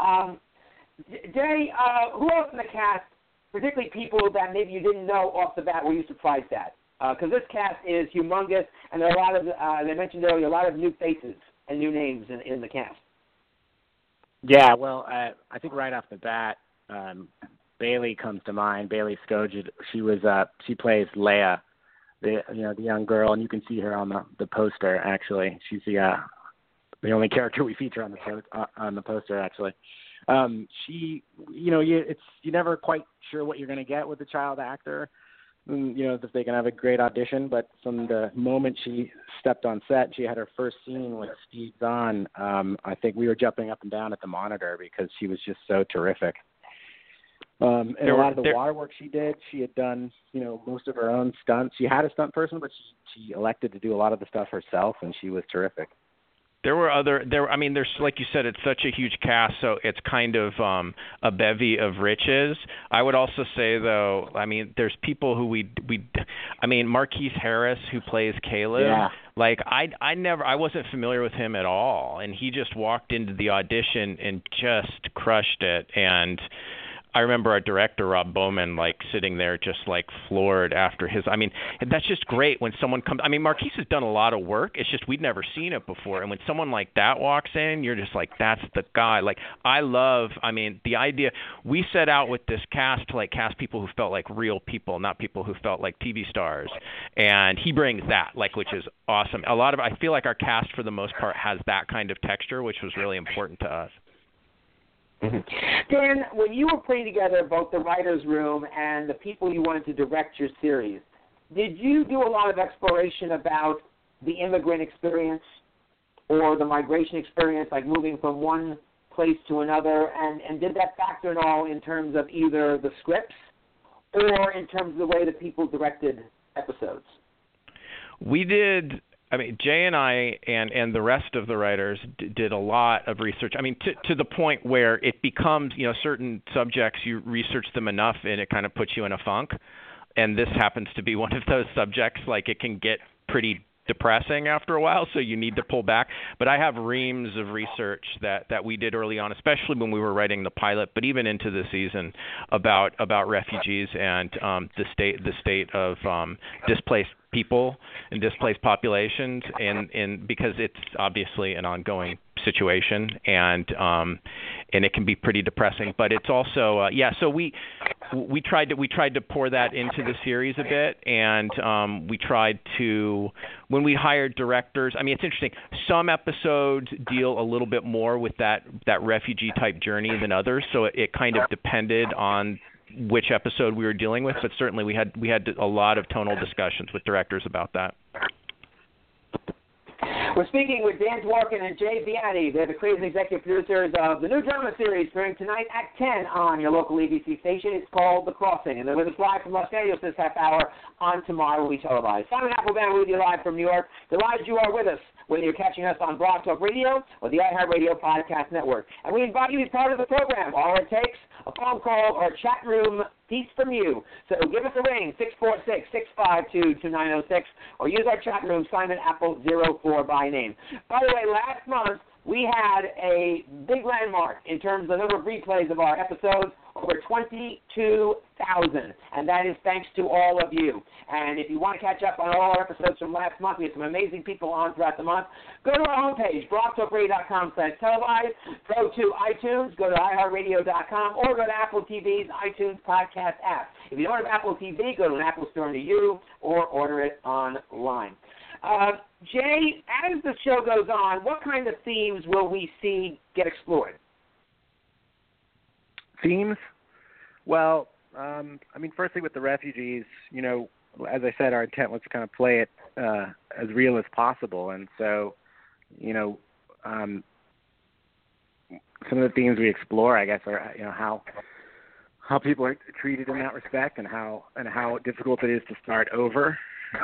Jay, who else in the cast, particularly people that maybe you didn't know off the bat, were you surprised at? Because this cast is humongous, and there are a lot of, as I mentioned earlier, a lot of new faces and new names in the cast. Yeah, well, I think right off the bat, Bailey comes to mind. Bailey Skoged. She plays Leia, the young girl, and you can see her on the poster. Actually, she's the only character we feature on the poster. Actually, you're never quite sure what you're going to get with a child actor. If they can have a great audition, but from the moment she stepped on set, she had her first scene with Steve Zahn. I think we were jumping up and down at the monitor because she was just so terrific. And a lot of the water work she did, she had done, most of her own stunts. She had a stunt person, but she elected to do a lot of the stuff herself, and she was terrific. There's, like you said, it's such a huge cast, so it's kind of a bevy of riches. I would also say, though, there's people who Marquise Harris, who plays Caleb. Yeah. Like I wasn't familiar with him at all, and he just walked into the audition and just crushed it. And I remember our director, Rob Bowman, like sitting there just like floored after his. That's just great when someone comes. Marquise has done a lot of work. It's just we'd never seen it before. And when someone like that walks in, you're just like, that's the guy. Like, I love, the idea. We set out with this cast to like cast people who felt like real people, not people who felt like TV stars. And he brings that, like, which is awesome. I feel like our cast for the most part has that kind of texture, which was really important to us. Mm-hmm. Dan, when you were putting together both the writer's room and the people you wanted to direct your series, did you do a lot of exploration about the immigrant experience or the migration experience, like moving from one place to another, and did that factor at all in terms of either the scripts or in terms of the way that people directed episodes? We did. Jay and I and the rest of the writers did a lot of research. To the point where it becomes, certain subjects, you research them enough and it kind of puts you in a funk. And this happens to be one of those subjects. Like, it can get pretty depressing after a while, so you need to pull back. But I have reams of research that we did early on, especially when we were writing the pilot, but even into the season, about refugees and the state of displaced people and displaced populations, and because it's obviously an ongoing situation, and it can be pretty depressing. But it's also so we tried to pour that into the series a bit, and we tried to, when we hired directors, it's interesting, some episodes deal a little bit more with that refugee type journey than others, so it kind of depended on which episode we were dealing with, but certainly we had a lot of tonal discussions with directors about that. We're speaking with Dan Dworkin and Jay Vianney. They're the creative and executive producers of the new drama series premiering tonight at 10 on your local ABC station. It's called The Crossing, and they're with us live from Los Angeles this half hour. On tomorrow will be televised. Simon Applebaum with you live from New York. Delighted you are with us, whether you're catching us on Blog Talk Radio or the iHeartRadio Podcast Network. And we invite you to be part of the program. All it takes, a phone call or a chat room piece from you. So give us a ring, 646-652-2906, or use our chat room, Simon Apple 04 by name. By the way, last month we had a big landmark in terms of the number of replays of our episodes, over 22,000, and that is thanks to all of you. And if you want to catch up on all our episodes from last month, we had some amazing people on throughout the month. Go to our homepage, blogtalkradio.com/televised. Go to iTunes, go to iHeartRadio.com, or go to Apple TV's iTunes podcast app. If you don't have Apple TV, go to an Apple store near you or order it online. Jay, as the show goes on, what kind of themes will we see get explored? Themes? Well, firstly with the refugees, as I said, our intent was to kind of play it as real as possible. And so, some of the themes we explore, I guess, are, how people are treated in that respect, and how difficult it is to start over.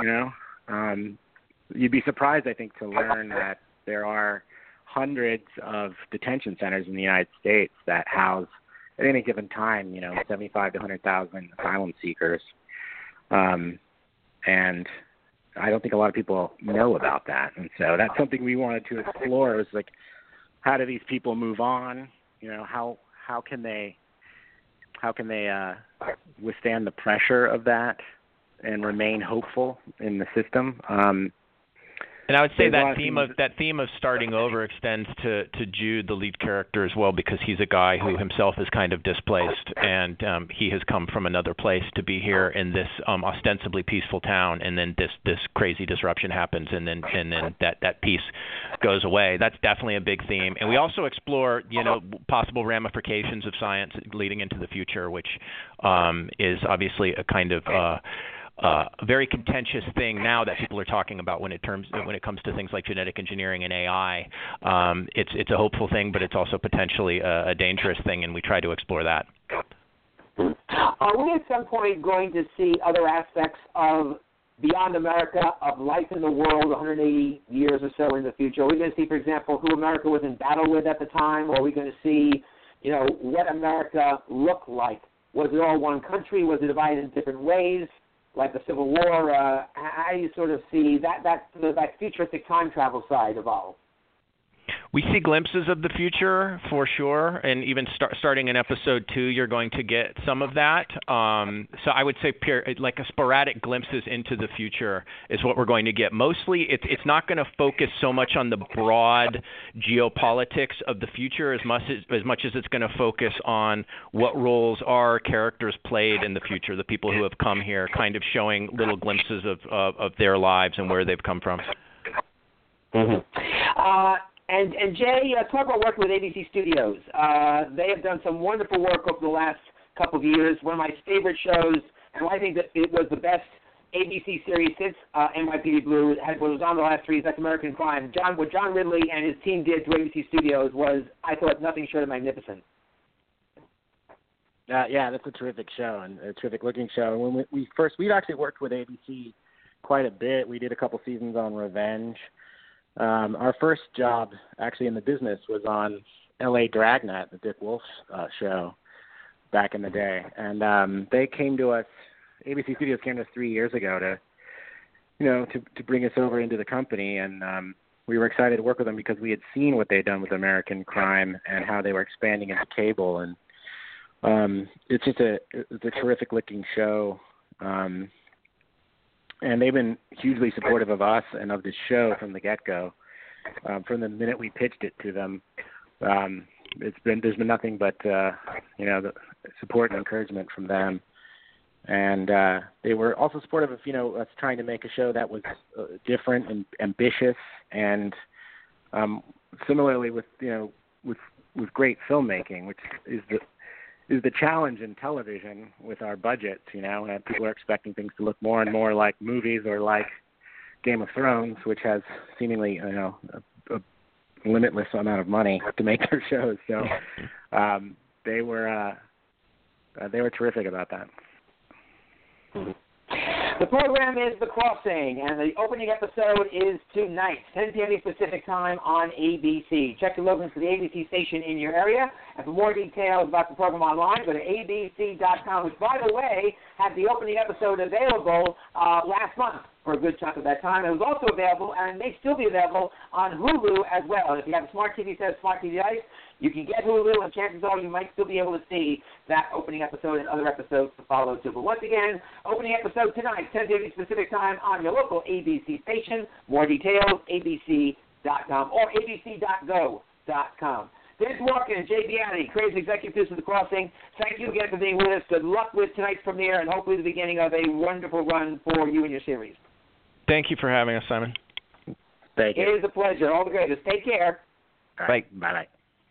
You'd be surprised, I think, to learn that there are hundreds of detention centers in the United States that house, at any given time, 75 to 100,000 asylum seekers. And I don't think a lot of people know about that. And so that's something we wanted to explore, was like, how do these people move on? How can they withstand the pressure of that and remain hopeful in the system? And I would say that theme of starting over extends to Jude, the lead character, as well, because he's a guy who himself is kind of displaced, and he has come from another place to be here in this ostensibly peaceful town, and then this crazy disruption happens, and then that peace goes away. That's definitely a big theme. And we also explore, possible ramifications of science leading into the future, which is obviously a kind of a very contentious thing now that people are talking about when it comes to things like genetic engineering and AI. It's a hopeful thing, but it's also potentially a dangerous thing, and we try to explore that. Are we at some point going to see other aspects of beyond America of life in the world 180 years or so in the future? Are we going to see, for example, who America was in battle with at the time? Or are we going to see, what America looked like? Was it all one country? Was it divided in different ways, like the Civil War? How do you sort of see that futuristic time travel side evolve? We see glimpses of the future for sure, and even starting in episode 2, you're going to get some of that. So I would say like a sporadic glimpses into the future is what we're going to get. Mostly, it's not going to focus so much on the broad geopolitics of the future as much as it's going to focus on what roles our characters played in the future, the people who have come here, kind of showing little glimpses of their lives and where they've come from. Mm-hmm. And Jay, talk about working with ABC Studios. They have done some wonderful work over the last couple of years. One of my favorite shows, and I think that it was the best ABC series since NYPD Blue was on the last 3 is that's American Crime. What John Ridley and his team did to ABC Studios was, I thought, nothing short of magnificent. Yeah, that's a terrific show and a terrific looking show. When we've actually worked with ABC quite a bit. We did a couple seasons on Revenge. Our first job actually in the business was on L.A. Dragnet, the Dick Wolf show back in the day. And they came to us, ABC Studios came to us 3 years ago to bring us over into the company. And we were excited to work with them because we had seen what they'd done with American Crime and how they were expanding into cable. And it's a terrific looking show. And they've been hugely supportive of us and of this show from the get-go. From the minute we pitched it to them, there's been nothing but the support and encouragement from them. And they were also supportive of us trying to make a show that was different and ambitious, and similarly with great filmmaking, which is the challenge in television with our budgets, and people are expecting things to look more and more like movies or like Game of Thrones, which has seemingly, a limitless amount of money to make their shows. So they were terrific about that. The program is The Crossing, and the opening episode is tonight, 10 p.m. Pacific time on ABC. Check the logos for the ABC station in your area. And for more details about the program online, go to abc.com, which, by the way, had the opening episode available last month for a good chunk of that time. It was also available, and may still be available, on Hulu as well. And if you have a smart TV set, Smart TV Ice, you can get Hulu, and chances are you might still be able to see that opening episode and other episodes to follow, too. But once again, opening episode tonight, 10 p.m. Pacific time on your local ABC station. More details, abc.com or abc.go.com. Dennis Dworkin and Jay Beatty, creative executive producer of The Crossing, thank you again for being with us. Good luck with tonight's premiere and hopefully the beginning of a wonderful run for you and your series. Thank you for having us, Simon. Thank you. It is a pleasure. All the greatest. Take care. Right. Bye-bye.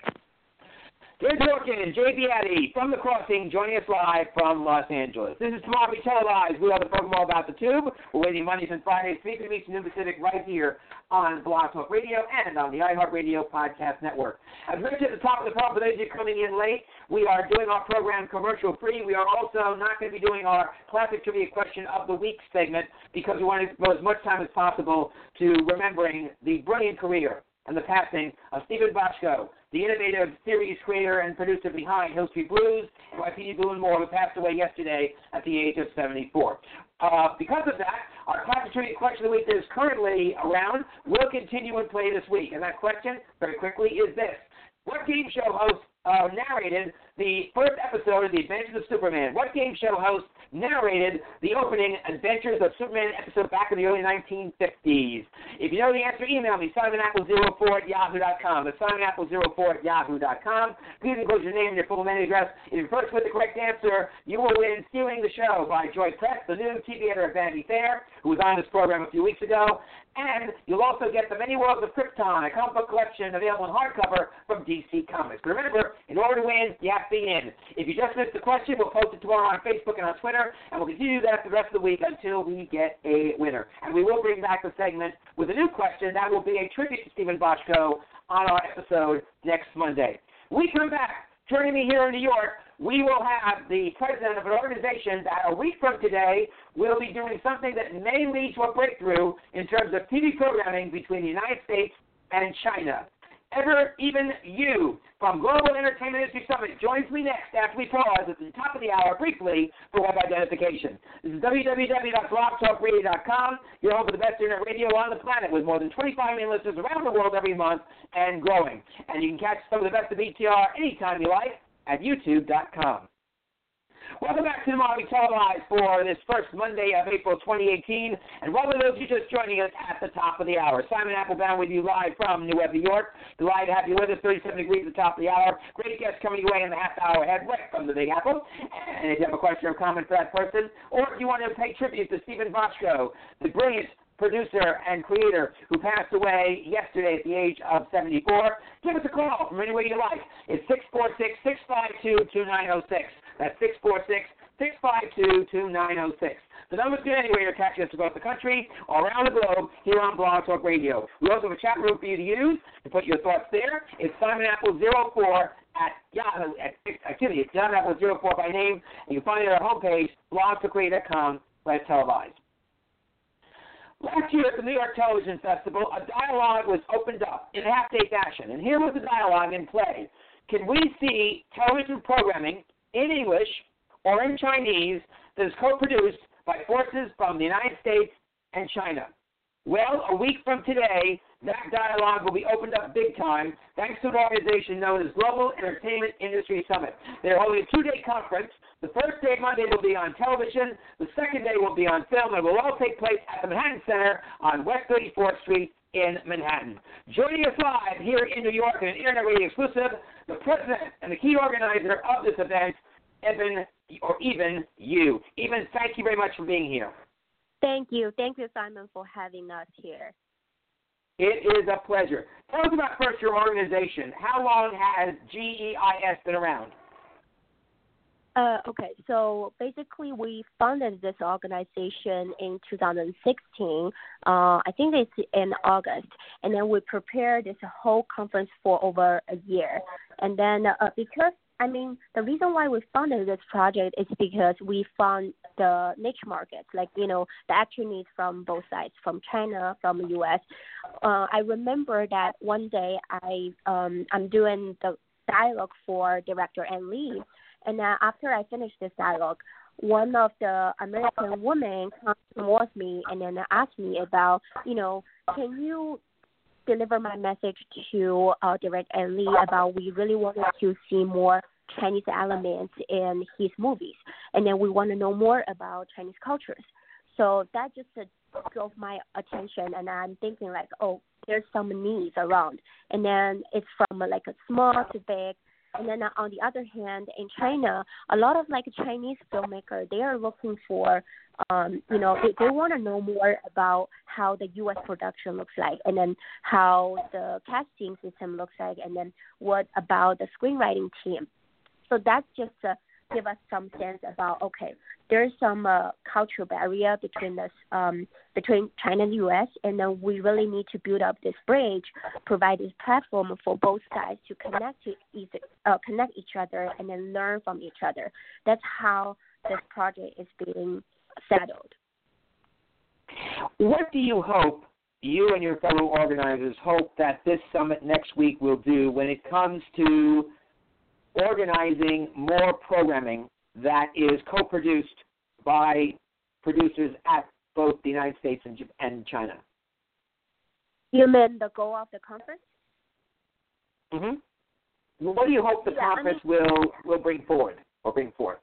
Dennis Dworkin and Jay Beatty from The Crossing, joining us live from Los Angeles. This is Tomorrow We Televised. We are the program all about the tube. We're waiting Mondays and Fridays, 3 to reach Noon Pacific, right here on Blog Talk Radio and on the iHeartRadio Podcast Network. As mentioned at the top of the program, for those of you coming in late, we are doing our program commercial-free. We are also not going to be doing our Classic Trivia Question of the Week segment because we want to devote as much time as possible to remembering the brilliant career and the passing of Steven Bochco, the innovative series creator and producer behind Hill Street Blues, NYPD Blue, and more, who passed away yesterday at the age of 74. Because of that, our Classic Trivia Question of the Week that is currently around will continue and play this week. And that question, very quickly, is this. What game show host narrated the first episode of The Adventures of Superman? What game show host narrated the opening Adventures of Superman episode back in the early 1950s? If you know the answer, email me, simonapple04@yahoo.com. That's simonapple04@yahoo.com. Please include your name and your full mailing address. If you're first with the correct answer, you will win Stealing the Show by Joy Press, the new TV editor of Vanity Fair, who was on this program a few weeks ago. And you'll also get The Many Worlds of Krypton, a comic book collection available in hardcover from DC Comics. But remember, in order to win, you have to be in. If you just missed the question, we'll post it tomorrow on Facebook and on Twitter, and we'll continue that for the rest of the week until we get a winner. And we will bring back the segment with a new question that will be a tribute to Steven Bochco on our episode next Monday. We come back. Joining me here in New York, we will have the president of an organization that a week from today will be doing something that may lead to a breakthrough in terms of TV programming between the United States and China. Even You from Global Entertainment Industry Summit joins me next after we pause at the top of the hour briefly for web identification. This is www.blogtalkradio.com, your home for the best internet radio on the planet with more than 25 million listeners around the world every month and growing. And you can catch some of the best of BTR anytime you like at youtube.com. Welcome back to the Motley Televised for this first Monday of April 2018, and welcome to those of you just joining us at the top of the hour. Simon Applebaum with you live from New Webb, New York. Delighted to have you with us, 37 degrees at the top of the hour. Great guests coming your way in the half hour ahead, right from the Big Apple. And if you have a question or comment for that person, or if you want to pay tribute to Stephen Voshko, the brilliant producer and creator who passed away yesterday at the age of 74, give us a call from anywhere you like. It's 646-652-2906. That's 646-652-2906. The number's good anywhere you're catching us across the country or around the globe here on Blog Talk Radio. We also have a chat room for you to use to put your thoughts there. It's SimonApple04 at Yahoo. It's John Apple 04 by name, and you can find it on our homepage, blogtalkradio.com/televised. Last year at the New York Television Festival, a dialogue was opened up in half-day fashion, and here was the dialogue in play. Can we see television programming in English or in Chinese that is co-produced by forces from the United States and China? Well, a week from today, that dialogue will be opened up big time thanks to an organization known as Global Entertainment Industry Summit. They're holding a 2-day conference. The first day, Monday, will be on television. The second day will be on film, and it will all take place at the Manhattan Center on West 34th Street in Manhattan. Joining us live here in New York in an Internet Radio exclusive, the president and the key organizer of this event, Even You. Even, thank you very much for being here. Thank you. Thank you, Simon, for having us here. It is a pleasure. Tell us about first your organization. How long has GEIS been around? Okay, so basically we founded this organization in 2016. I think it's in August. And then we prepared this whole conference for over a year. And then the reason why we funded this project is because we found the niche markets, the actual needs from both sides, from China, from the U.S. I remember that one day I'm doing the dialogue for director Ann Lee, and then after I finished this dialogue, one of the American women comes towards me and then asked me about, can you deliver my message to director Ann Lee about we really wanted to see more Chinese elements in his movies, and then we want to know more about Chinese cultures. So that just drove my attention, and I'm thinking there's some needs around, and then it's from a small to big. And then on the other hand, in China, a lot of Chinese filmmakers, they are looking for, they want to know more about how the U.S. production looks like, and then how the casting system looks like, and then what about the screenwriting team. So that just give us some sense about, okay, there's some cultural barrier between China and the U.S., and then we really need to build up this bridge, provide this platform for both sides to connect each other and then learn from each other. That's how this project is being settled. What do you hope, you and your fellow organizers hope that this summit next week will do when it comes to organizing more programming that is co-produced by producers at both the United States and China? You mean the goal of the conference? Mm-hmm. What do you hope the conference will bring forward or bring forth?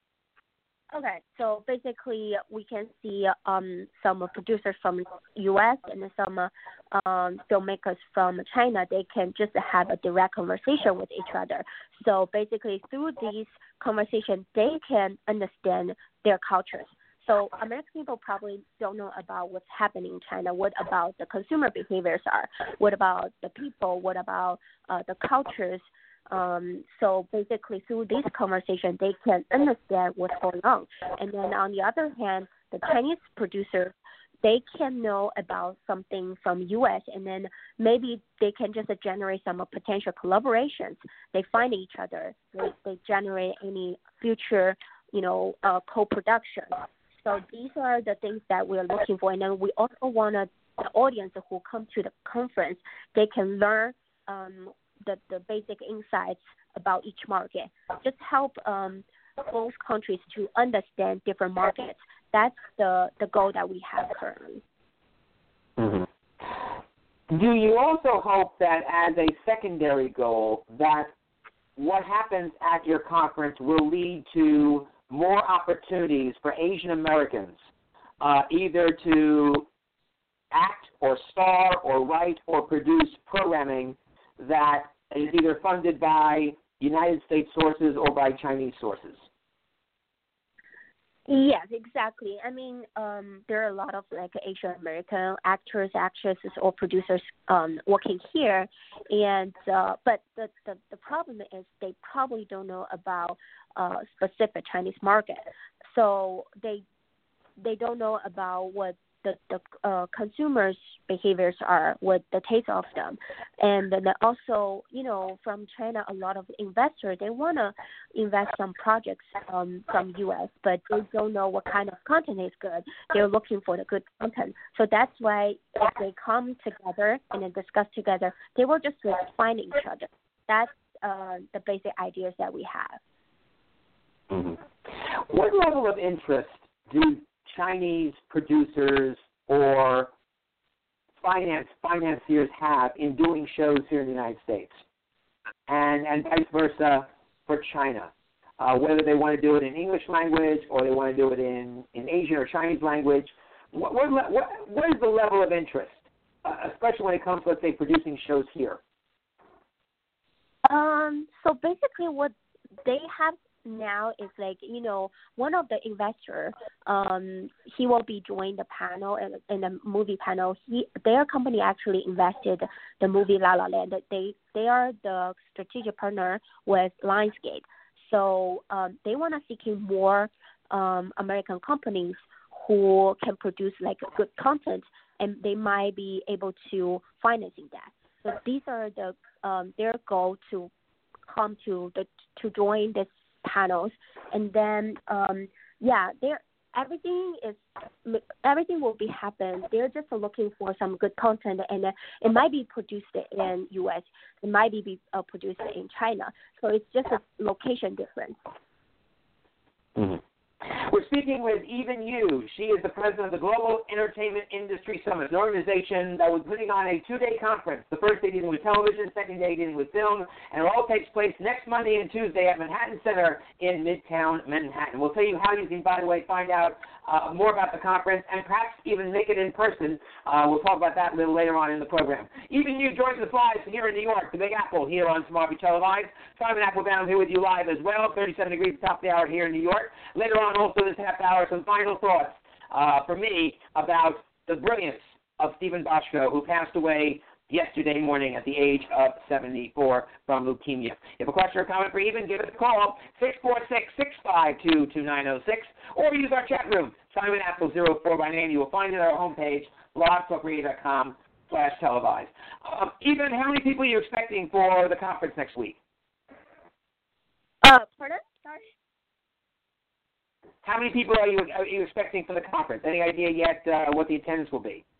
Okay, so basically we can see some producers from U.S. and some filmmakers from China. They can just have a direct conversation with each other. So basically through these conversations, they can understand their cultures. So American people probably don't know about what's happening in China. What about the consumer behaviors are? What about the people? What about the cultures? So basically through this conversation, they can understand what's going on. And then on the other hand, the Chinese producers, they can know about something from U.S. and then maybe they can just generate some potential collaborations. They find each other. They generate any future, co-production. So these are the things that we're looking for. And then we also want the audience who come to the conference, they can learn the basic insights about each market. Just help both countries to understand different markets. That's the goal that we have currently. Mm-hmm. Do you also hope that as a secondary goal that what happens at your conference will lead to more opportunities for Asian Americans either to act or star or write or produce programming that is either funded by United States sources or by Chinese sources? Yes, exactly. I mean, there are a lot of Asian American actors, actresses, or producers working here, and but the problem is they probably don't know about specific Chinese market, so they don't know about what the consumers' behaviors are, what the taste of them. And then also, from China, a lot of investors, they want to invest some projects from U.S., but they don't know what kind of content is good. They're looking for the good content. So that's why if they come together and then discuss together, they will just find each other. That's the basic ideas that we have. Mm-hmm. What level of interest do Chinese producers or financiers have in doing shows here in the United States, and vice versa for China, whether they want to do it in English language or they want to do it in Asian or Chinese language? What is the level of interest, especially when it comes to, let's say, producing shows here? So basically what they have now is one of the investors, he will be joining the panel in the movie panel. Their company actually invested the movie La La Land. They are the strategic partner with Lionsgate. So they want to seek more American companies who can produce good content, and they might be able to financing that. So these are their goal to come to join this panels, and then everything will be happen. They're just looking for some good content, and it might be produced in U.S. It might be produced in China. So it's just a location difference. Mm-hmm. We're speaking with Even Yu. She is the president of the Global Entertainment Industry Summit, an organization that was putting on a 2-day conference. The first day dealing with television, second day dealing with film, and it all takes place next Monday and Tuesday at Manhattan Center in Midtown Manhattan. We'll tell you how you can, by the way, find out more about the conference and perhaps even make it in person. We'll talk about that a little later on in the program. Even Yu joins us live here in New York, the Big Apple, here on Smart Televised. Simon Applebaum here with you live as well, 37 degrees top of the hour here in New York. Later on, also this half hour, some final thoughts for me about the brilliance of Stephen Bochco, who passed away yesterday morning at the age of 74 from leukemia. If a question or comment for Even, give us a call, 646-652-2906, or use our chat room, Simon Apple 04 by name. You will find it at our homepage, blogtalkradio.com/televised. Even, how many people are you expecting for the conference next week? Pardon? Sorry? How many people are you expecting for the conference? Any idea yet what the attendance will be?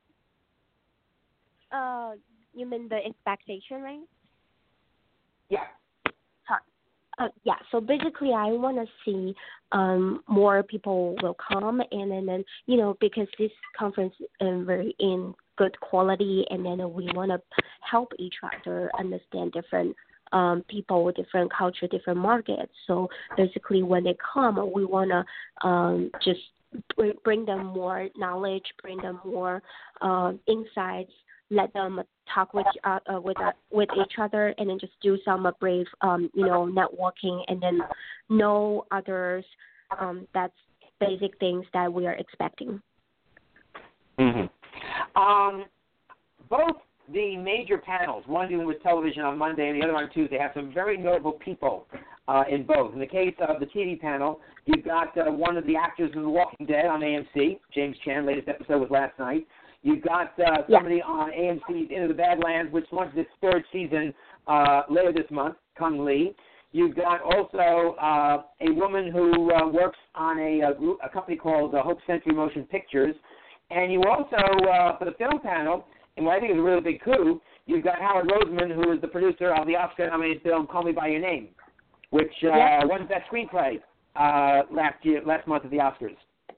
You mean the expectation rate? Yeah. Yeah. So basically, I want to see more people will come, and then because this conference is very in good quality, and then we want to help each other understand different people, different culture, different markets. So basically, when they come, we want to just bring them more knowledge, bring them more insights, let them talk with each other, and then just do some brave, networking, and then know others. That's basic things that we are expecting. Mm-hmm. Both the major panels, one dealing with television on Monday and the other on Tuesday, have some very notable people in both. In the case of the TV panel, you've got one of the actors in The Walking Dead on AMC, James Chan. Latest episode was last night. You've got somebody on AMC's Into the Badlands, which launches its third season later this month, Kung Lee. You've got also a woman who works on a company called Hope Century Motion Pictures. And you also, for the film panel, and what I think is a really big coup, you've got Howard Roseman, who is the producer of the Oscar-nominated film Call Me By Your Name, which won Best Screenplay last month at the Oscars.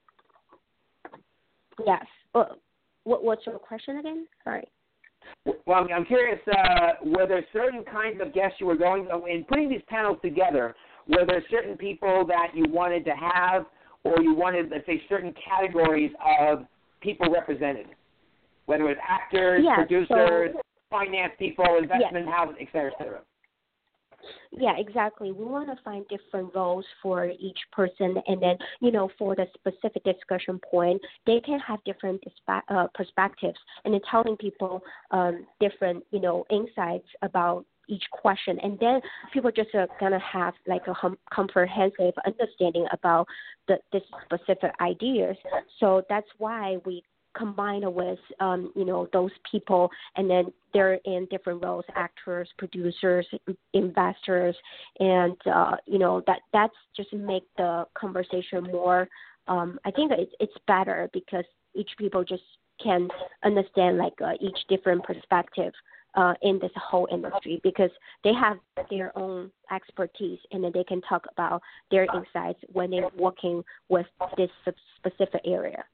Yes. What's your question again? Sorry. Well, I'm curious, were there certain kinds of guests you were going to, in putting these panels together, were there certain people that you wanted to have, or you wanted, let's say, certain categories of people represented, whether it's actors, producers, finance people, investment houses, et cetera, et cetera? Yeah, exactly. We want to find different roles for each person, and then, for the specific discussion point, they can have different perspectives, and then telling people different, insights about each question, and then people just are going to have like a comprehensive understanding about this specific ideas. So that's why we combine with, those people, and then they're in different roles, actors, producers, investors, and, that's just make the conversation more, I think it's better because each people just can understand like each different perspective in this whole industry, because they have their own expertise, and then they can talk about their insights when they're working with this specific area.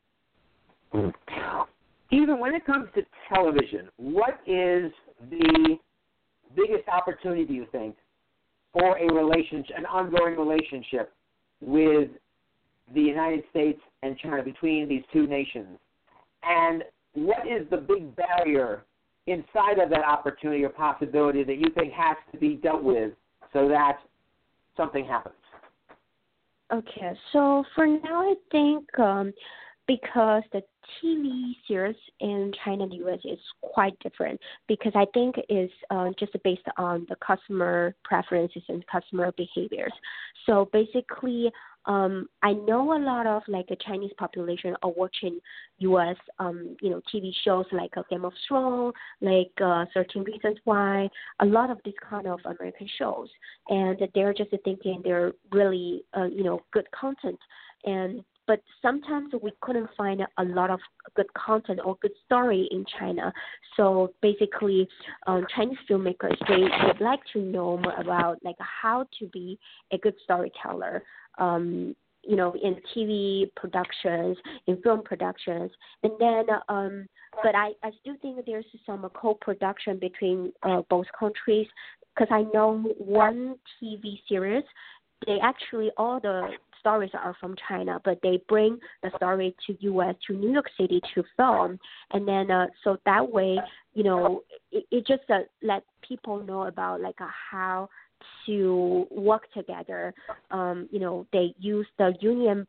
Even when it comes to television, what is the biggest opportunity, do you think, for an ongoing relationship with the United States and China, between these two nations? And what is the big barrier inside of that opportunity or possibility that you think has to be dealt with so that something happens? Okay, so for now, I think because the TV series in China and the U.S. is quite different, because I think it's just based on the customer preferences and customer behaviors. So basically, I know a lot of like the Chinese population are watching U.S. TV shows like Game of Thrones, like 13 Reasons Why, a lot of these kind of American shows, and they're just thinking they're really good content. But sometimes we couldn't find a lot of good content or good story in China. So basically, Chinese filmmakers, they would like to know more about like how to be a good storyteller, in TV productions, in film productions. And then, but I still think there's some co-production between both countries, because I know one TV series, they actually, all the stories are from China, but they bring the story to U.S., to New York City to film. And then so that way, it just let people know about like how to work together. They use the union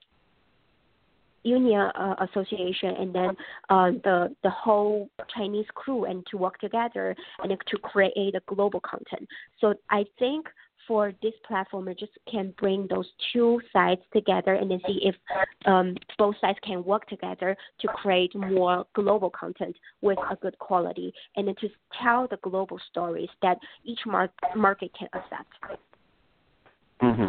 association, and then the whole Chinese crew, and to work together and to create a global content. So I think for this platform, it just can bring those two sides together, and then see if both sides can work together to create more global content with a good quality, and then to tell the global stories that each market can accept. Mm-hmm.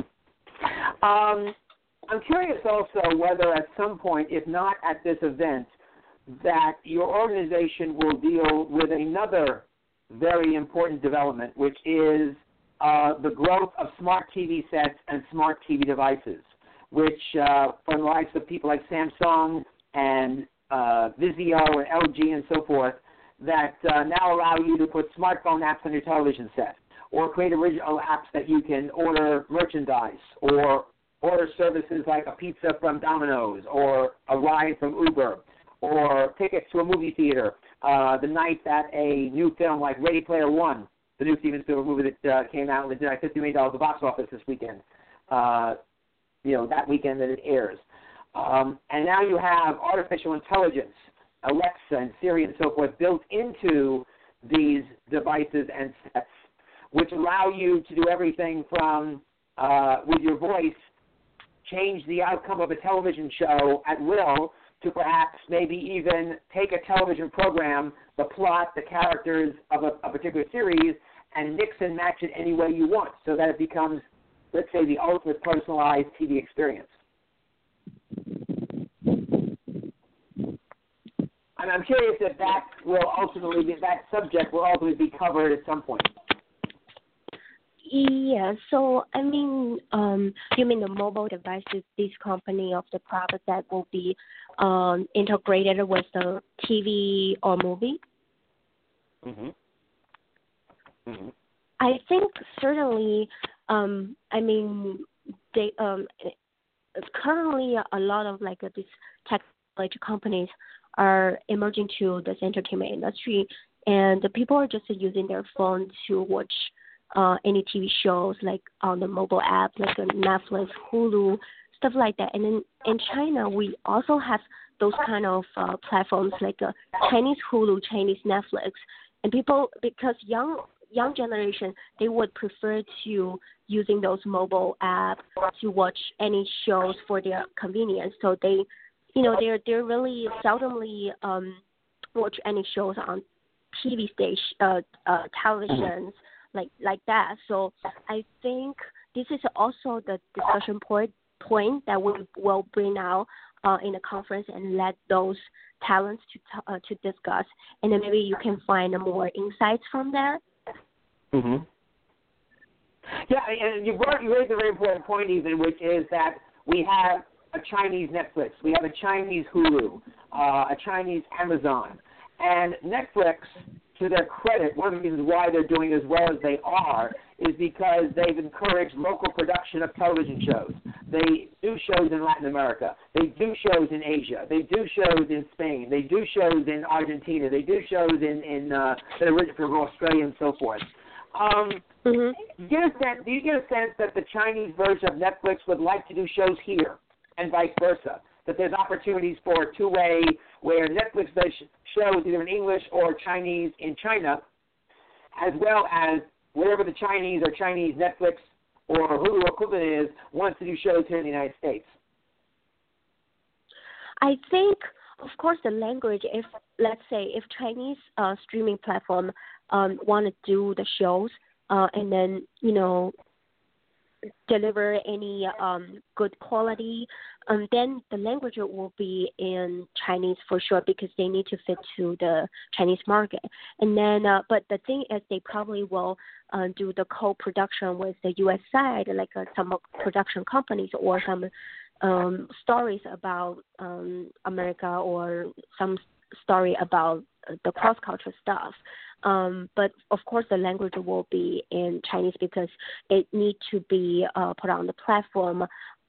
I'm curious also whether at some point, if not at this event, that your organization will deal with another very important development, which is the growth of smart TV sets and smart TV devices, which from the likes of people like Samsung and Vizio and LG and so forth, that now allow you to put smartphone apps on your television set, or create original apps that you can order merchandise, or order services like a pizza from Domino's, or a ride from Uber, or tickets to a movie theater the night that a new film like Ready Player One, the new Steven Spielberg movie that came out and did $50 million at the box office this weekend, that weekend that it airs. And now you have artificial intelligence, Alexa and Siri and so forth, built into these devices and sets, which allow you to do everything from with your voice, change the outcome of a television show at will to perhaps maybe even take a television program, the plot, the characters of a particular series, and mix and match it any way you want so that it becomes, let's say, the ultimate personalized TV experience. And I'm curious if that subject will ultimately be covered at some point. Yeah, so I mean, you mean the mobile devices, this company of the product that will be integrated with the TV or movie? I think certainly, I mean, they currently a lot of like these technology companies are emerging to this entertainment industry, and the people are just using their phone to watch any TV shows like on the mobile app, like Netflix, Hulu, stuff like that. And then in China, we also have those kind of platforms like Chinese Hulu, Chinese Netflix, and people, because young generation, they would prefer to using those mobile apps to watch any shows for their convenience. So they, they're really seldomly watch any shows on TV station, televisions like that. So I think this is also the discussion point that we will bring out in the conference and let those talents to discuss, and then maybe you can find more insights from there. Yeah, and you raised a very important point, even, which is that we have a Chinese Netflix, we have a Chinese Hulu, a Chinese Amazon, and Netflix, to their credit, one of the reasons why they're doing as well as they are is because they've encouraged local production of television shows. They do shows in Latin America. They do shows in Asia. They do shows in Spain. They do shows in Argentina. They do shows in that are written from Australia and so forth. Do you get a sense that the Chinese version of Netflix would like to do shows here and vice versa? That there's opportunities for a two-way where Netflix does shows either in English or Chinese in China, as well as wherever the Chinese or Chinese Netflix or Hulu equivalent is wants to do shows here in the United States? I think, of course, the language, if, let's say, if Chinese streaming platform want to do the shows and then, deliver any good quality, then the language will be in Chinese for sure because they need to fit to the Chinese market. And then, but the thing is, they probably will do the co-production with the U.S. side, like some production companies or some stories about America or some story about the cross-cultural stuff. But of course, the language will be in Chinese because it needs to be put on the platform,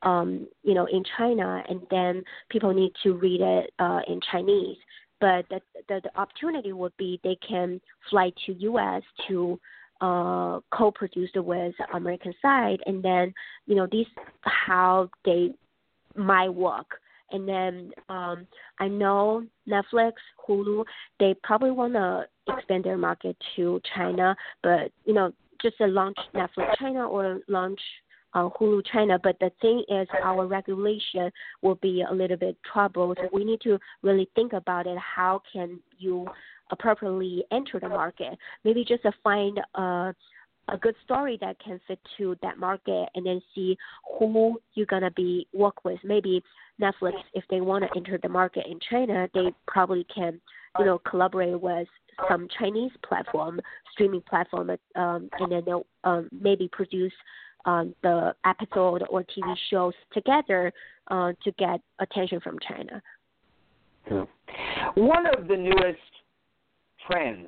in China, and then people need to read it in Chinese. But the opportunity would be they can fly to U.S. to co-produce it with American side, and then this how they might work. And then I know Netflix, Hulu, they probably want to expand their market to China, but, just to launch Netflix China or launch Hulu China. But the thing is, our regulation will be a little bit troubled. So we need to really think about it. How can you appropriately enter the market? Maybe just find a good story that can fit to that market, and then see who you're going to work with. Maybe Netflix, if they want to enter the market in China, they probably can, collaborate with some Chinese streaming platform, and then they'll maybe produce the episode or TV shows together to get attention from China. Yeah. One of the newest trends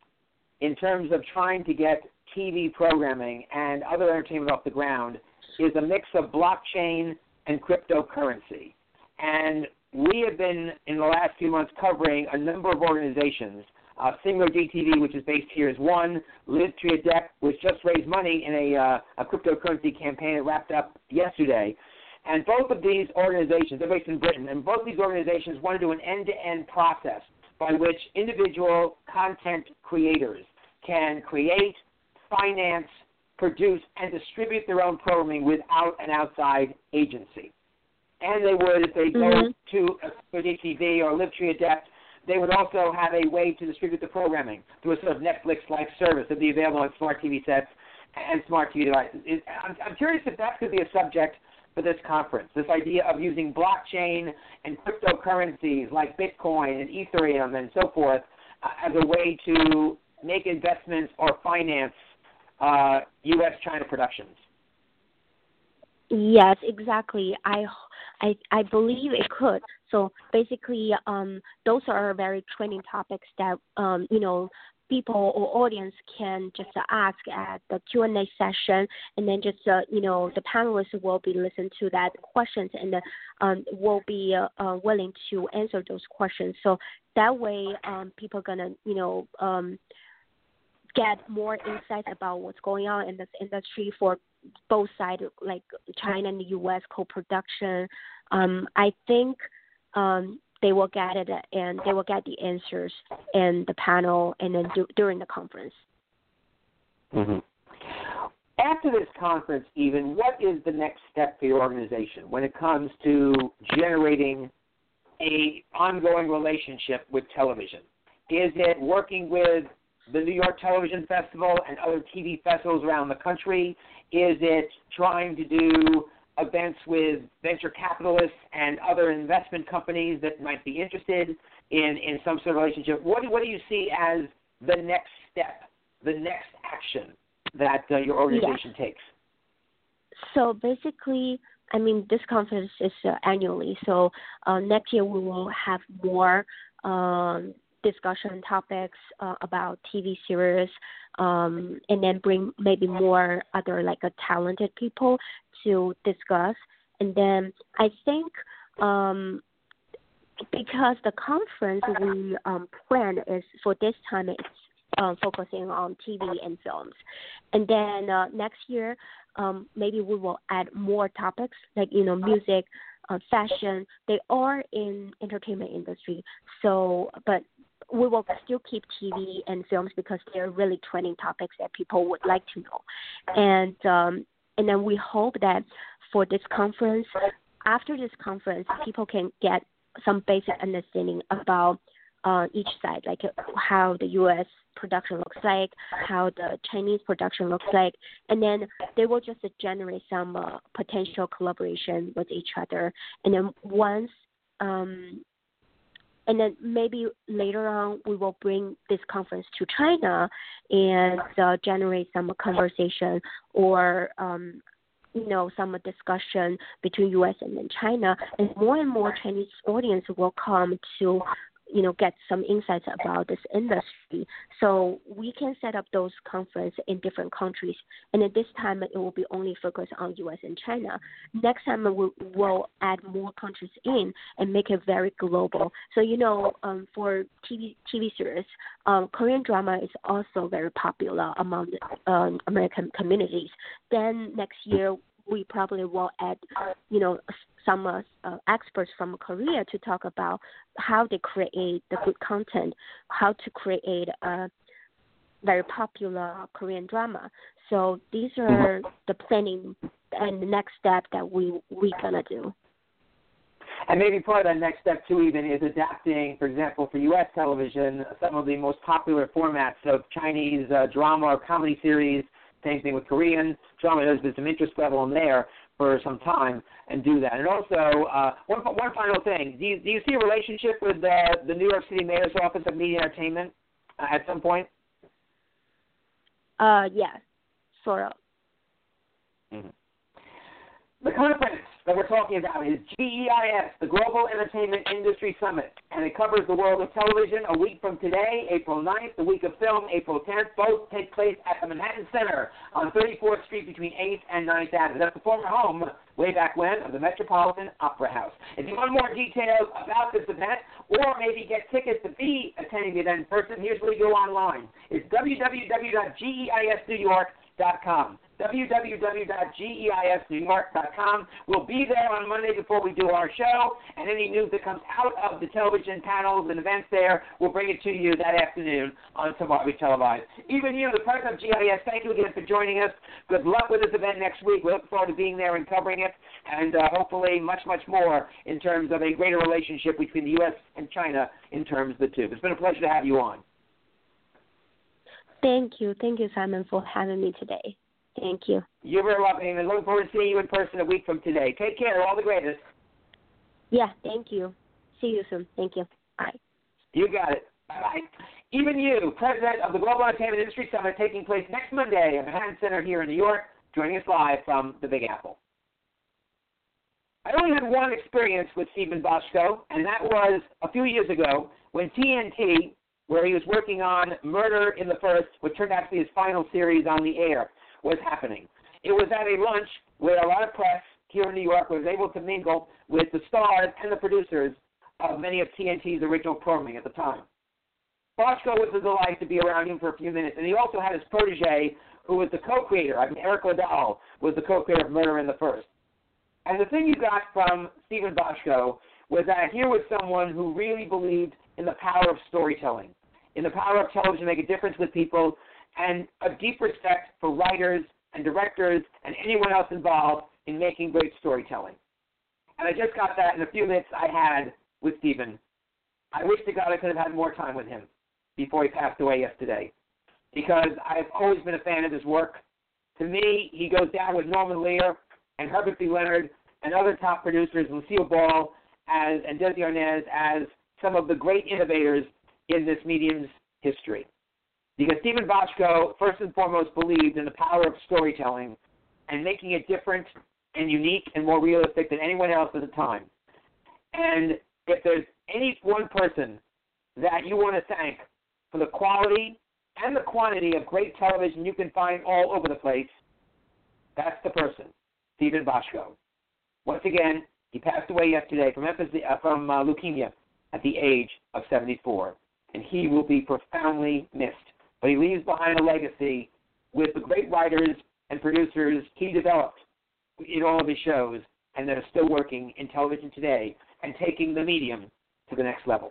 in terms of trying to get TV programming and other entertainment off the ground is a mix of blockchain and cryptocurrency. And we have been, in the last few months, covering a number of organizations. Singular DTV, which is based here, is one. Liz Triadec, which just raised money in a cryptocurrency campaign that wrapped up yesterday. And both of these organizations, they're based in Britain, and both of these organizations want to do an end-to-end process by which individual content creators can create, finance, produce, and distribute their own programming without an outside agency. And they would, if they go to a TV or Livetree Adept, they would also have a way to distribute the programming through a sort of Netflix-like service that would be available on smart TV sets and smart TV devices. I'm curious if that could be a subject for this conference, this idea of using blockchain and cryptocurrencies like Bitcoin and Ethereum and so forth as a way to make investments or finance U.S.-China productions. Yes, exactly. I believe it could. So basically, those are very trending topics that people or audience can just ask at the Q&A session, and then just the panelists will be listening to that questions and will be willing to answer those questions. So that way, people are gonna get more insights about what's going on in this industry for both sides, like China and the U.S. co-production. I think they will get it, and they will get the answers in the panel and then during the conference. Mm-hmm. After this conference, even, what is the next step for your organization when it comes to generating an ongoing relationship with television? Is it working with the New York Television Festival and other TV festivals around the country? Is it trying to do events with venture capitalists and other investment companies that might be interested in some sort of relationship? What do you see as the next step, the next action that your organization takes? So basically, this conference is annually. So next year we will have more discussion topics about TV series, and then bring maybe more other talented people to discuss. And then I think because the conference we plan is for this time it's focusing on TV and films, and then next year maybe we will add more topics like music, fashion. They are in entertainment industry, so but we will still keep TV and films because they're really trending topics that people would like to know. And then we hope that for this conference, after this conference, people can get some basic understanding about each side, like how the U.S. production looks like, how the Chinese production looks like, and then they will just generate some potential collaboration with each other. And then and then maybe later on we will bring this conference to China and generate some conversation or some discussion between U.S. and then China. And more Chinese audience will come to get some insights about this industry. So we can set up those conferences in different countries. And at this time, it will be only focused on U.S. and China. Next time, we will add more countries in and make it very global. So, for TV series, Korean drama is also very popular among the American communities. Then next year, we probably will add, some experts from Korea to talk about how they create the good content, how to create a very popular Korean drama. So these are the planning and the next step that we're gonna do. And maybe part of that next step, too, even is adapting, for example, for U.S. television, some of the most popular formats of Chinese drama or comedy series. Same thing with Korean drama. There's been some interest level in there for some time, and do that. And also, one final thing. Do you see a relationship with the New York City Mayor's Office of Media and Entertainment at some point? Yeah, sort of. Mm-hmm. The conference that we're talking about is GEIS, the Global Entertainment Industry Summit, and it covers the world of television a week from today, April 9th, the week of film, April 10th. Both take place at the Manhattan Center on 34th Street between 8th and 9th Avenue. That's the former home, way back when, of the Metropolitan Opera House. If you want more details about this event, or maybe get tickets to be attending the event in person, here's where you go online. It's www.geisnewyork.com. www.geisnewyork.com. We'll be there on Monday before we do our show, and any news that comes out of the television panels and events there, we'll bring it to you that afternoon on Tomorrow We Televised. Even you, the president of GIS, thank you again for joining us. Good luck with this event next week. We look forward to being there and covering it, and hopefully much, much more in terms of a greater relationship between the U.S. and China in terms of the two. It's been a pleasure to have you on. Thank you, Simon, for having me today. Thank you. You're very welcome, and looking forward to seeing you in person a week from today. Take care. All the greatest. Yeah, thank you. See you soon. Thank you. Bye. You got it. Bye-bye. Even you, president of the Global Entertainment Industry Summit, taking place next Monday at Manhattan Center here in New York, joining us live from the Big Apple. I only had one experience with Steven Bochco, and that was a few years ago when TNT, where he was working on Murder in the First, which turned out to be his final series on the air, was happening. It was at a lunch where a lot of press here in New York was able to mingle with the stars and the producers of many of TNT's original programming at the time. Bochco was a delight to be around him for a few minutes, and he also had his protege, who was the co-creator. Eric Liddell was the co-creator of Murder in the First. And the thing you got from Steven Bochco was that here was someone who really believed in the power of storytelling, in the power of television to make a difference with people, and a deep respect for writers and directors and anyone else involved in making great storytelling. And I just got that in a few minutes I had with Steven. I wish to God I could have had more time with him before he passed away yesterday, because I've always been a fan of his work. To me, he goes down with Norman Lear and Herbert B. Leonard and other top producers, Lucille Ball and Desi Arnaz, as some of the great innovators in this medium's history. Because Steven Bochco, first and foremost, believed in the power of storytelling and making it different and unique and more realistic than anyone else at the time. And if there's any one person that you want to thank for the quality and the quantity of great television you can find all over the place, that's the person, Steven Bochco. Once again, he passed away yesterday from leukemia at the age of 74, and he will be profoundly missed. But he leaves behind a legacy with the great writers and producers he developed in all of his shows, and that are still working in television today and taking the medium to the next level.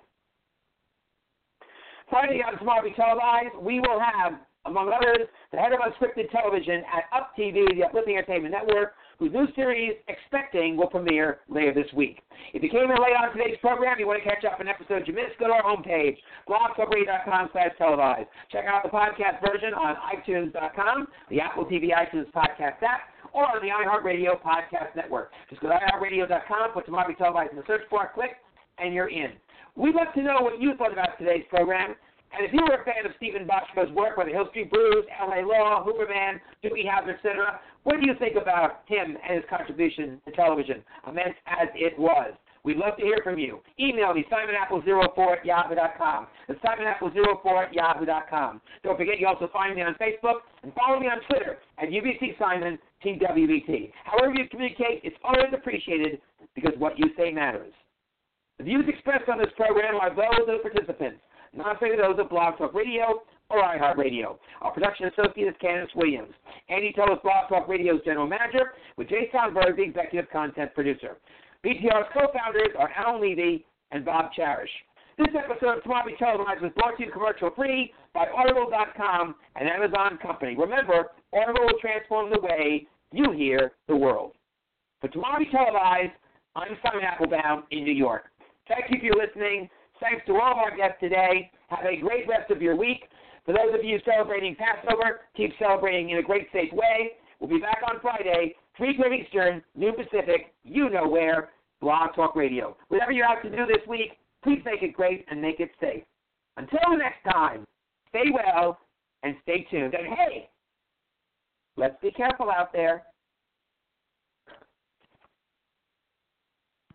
Friday on Tomorrow We Televised, we will have, among others, the head of unscripted television at Up TV, the Uplifting Entertainment Network, whose new series, Expecting, will premiere later this week. If you came in late on today's program, you want to catch up on episodes you missed, go to our homepage, blogtalkradio.com/televised. Check out the podcast version on iTunes.com, the Apple TV iTunes podcast app, or on the iHeartRadio podcast network. Just go to iHeartRadio.com, put Tomorrow We Televised in the search bar, click, and you're in. We'd love to know what you thought about today's program. And if you were a fan of Steven Bochco's work, whether Hill Street Blues, L.A. Law, Hooperman, Doogie Howser, etc., what do you think about him and his contribution to television, immense as it was? We'd love to hear from you. Email me, simonapple04@yahoo.com. It's simonapple04@yahoo.com. Don't forget, you also find me on Facebook and follow me on Twitter at UBCSimon, TWBT. However you communicate, it's always appreciated because what you say matters. The views expressed on this program are those of the participants, not those of Blog Talk Radio or iHeartRadio. Our production associate is Candace Williams. Andy Toll is Blog Talk Radio's general manager, with Jay Soundberg, the executive content producer. BTR's co-founders are Alan Levy and Bob Cherish. This episode of Tomorrow We Televised was brought to you commercial-free by Audible.com and Amazon Company. Remember, Audible will transform the way you hear the world. For Tomorrow We Televised, I'm Simon Applebaum in New York. Thank you for your listening. Thanks to all of our guests today. Have a great rest of your week. For those of you celebrating Passover, keep celebrating in a great, safe way. We'll be back on Friday, 3 p.m. Eastern, noon Pacific, you know where, Blog Talk Radio. Whatever you're out to do this week, please make it great and make it safe. Until the next time, stay well and stay tuned. And hey, let's be careful out there.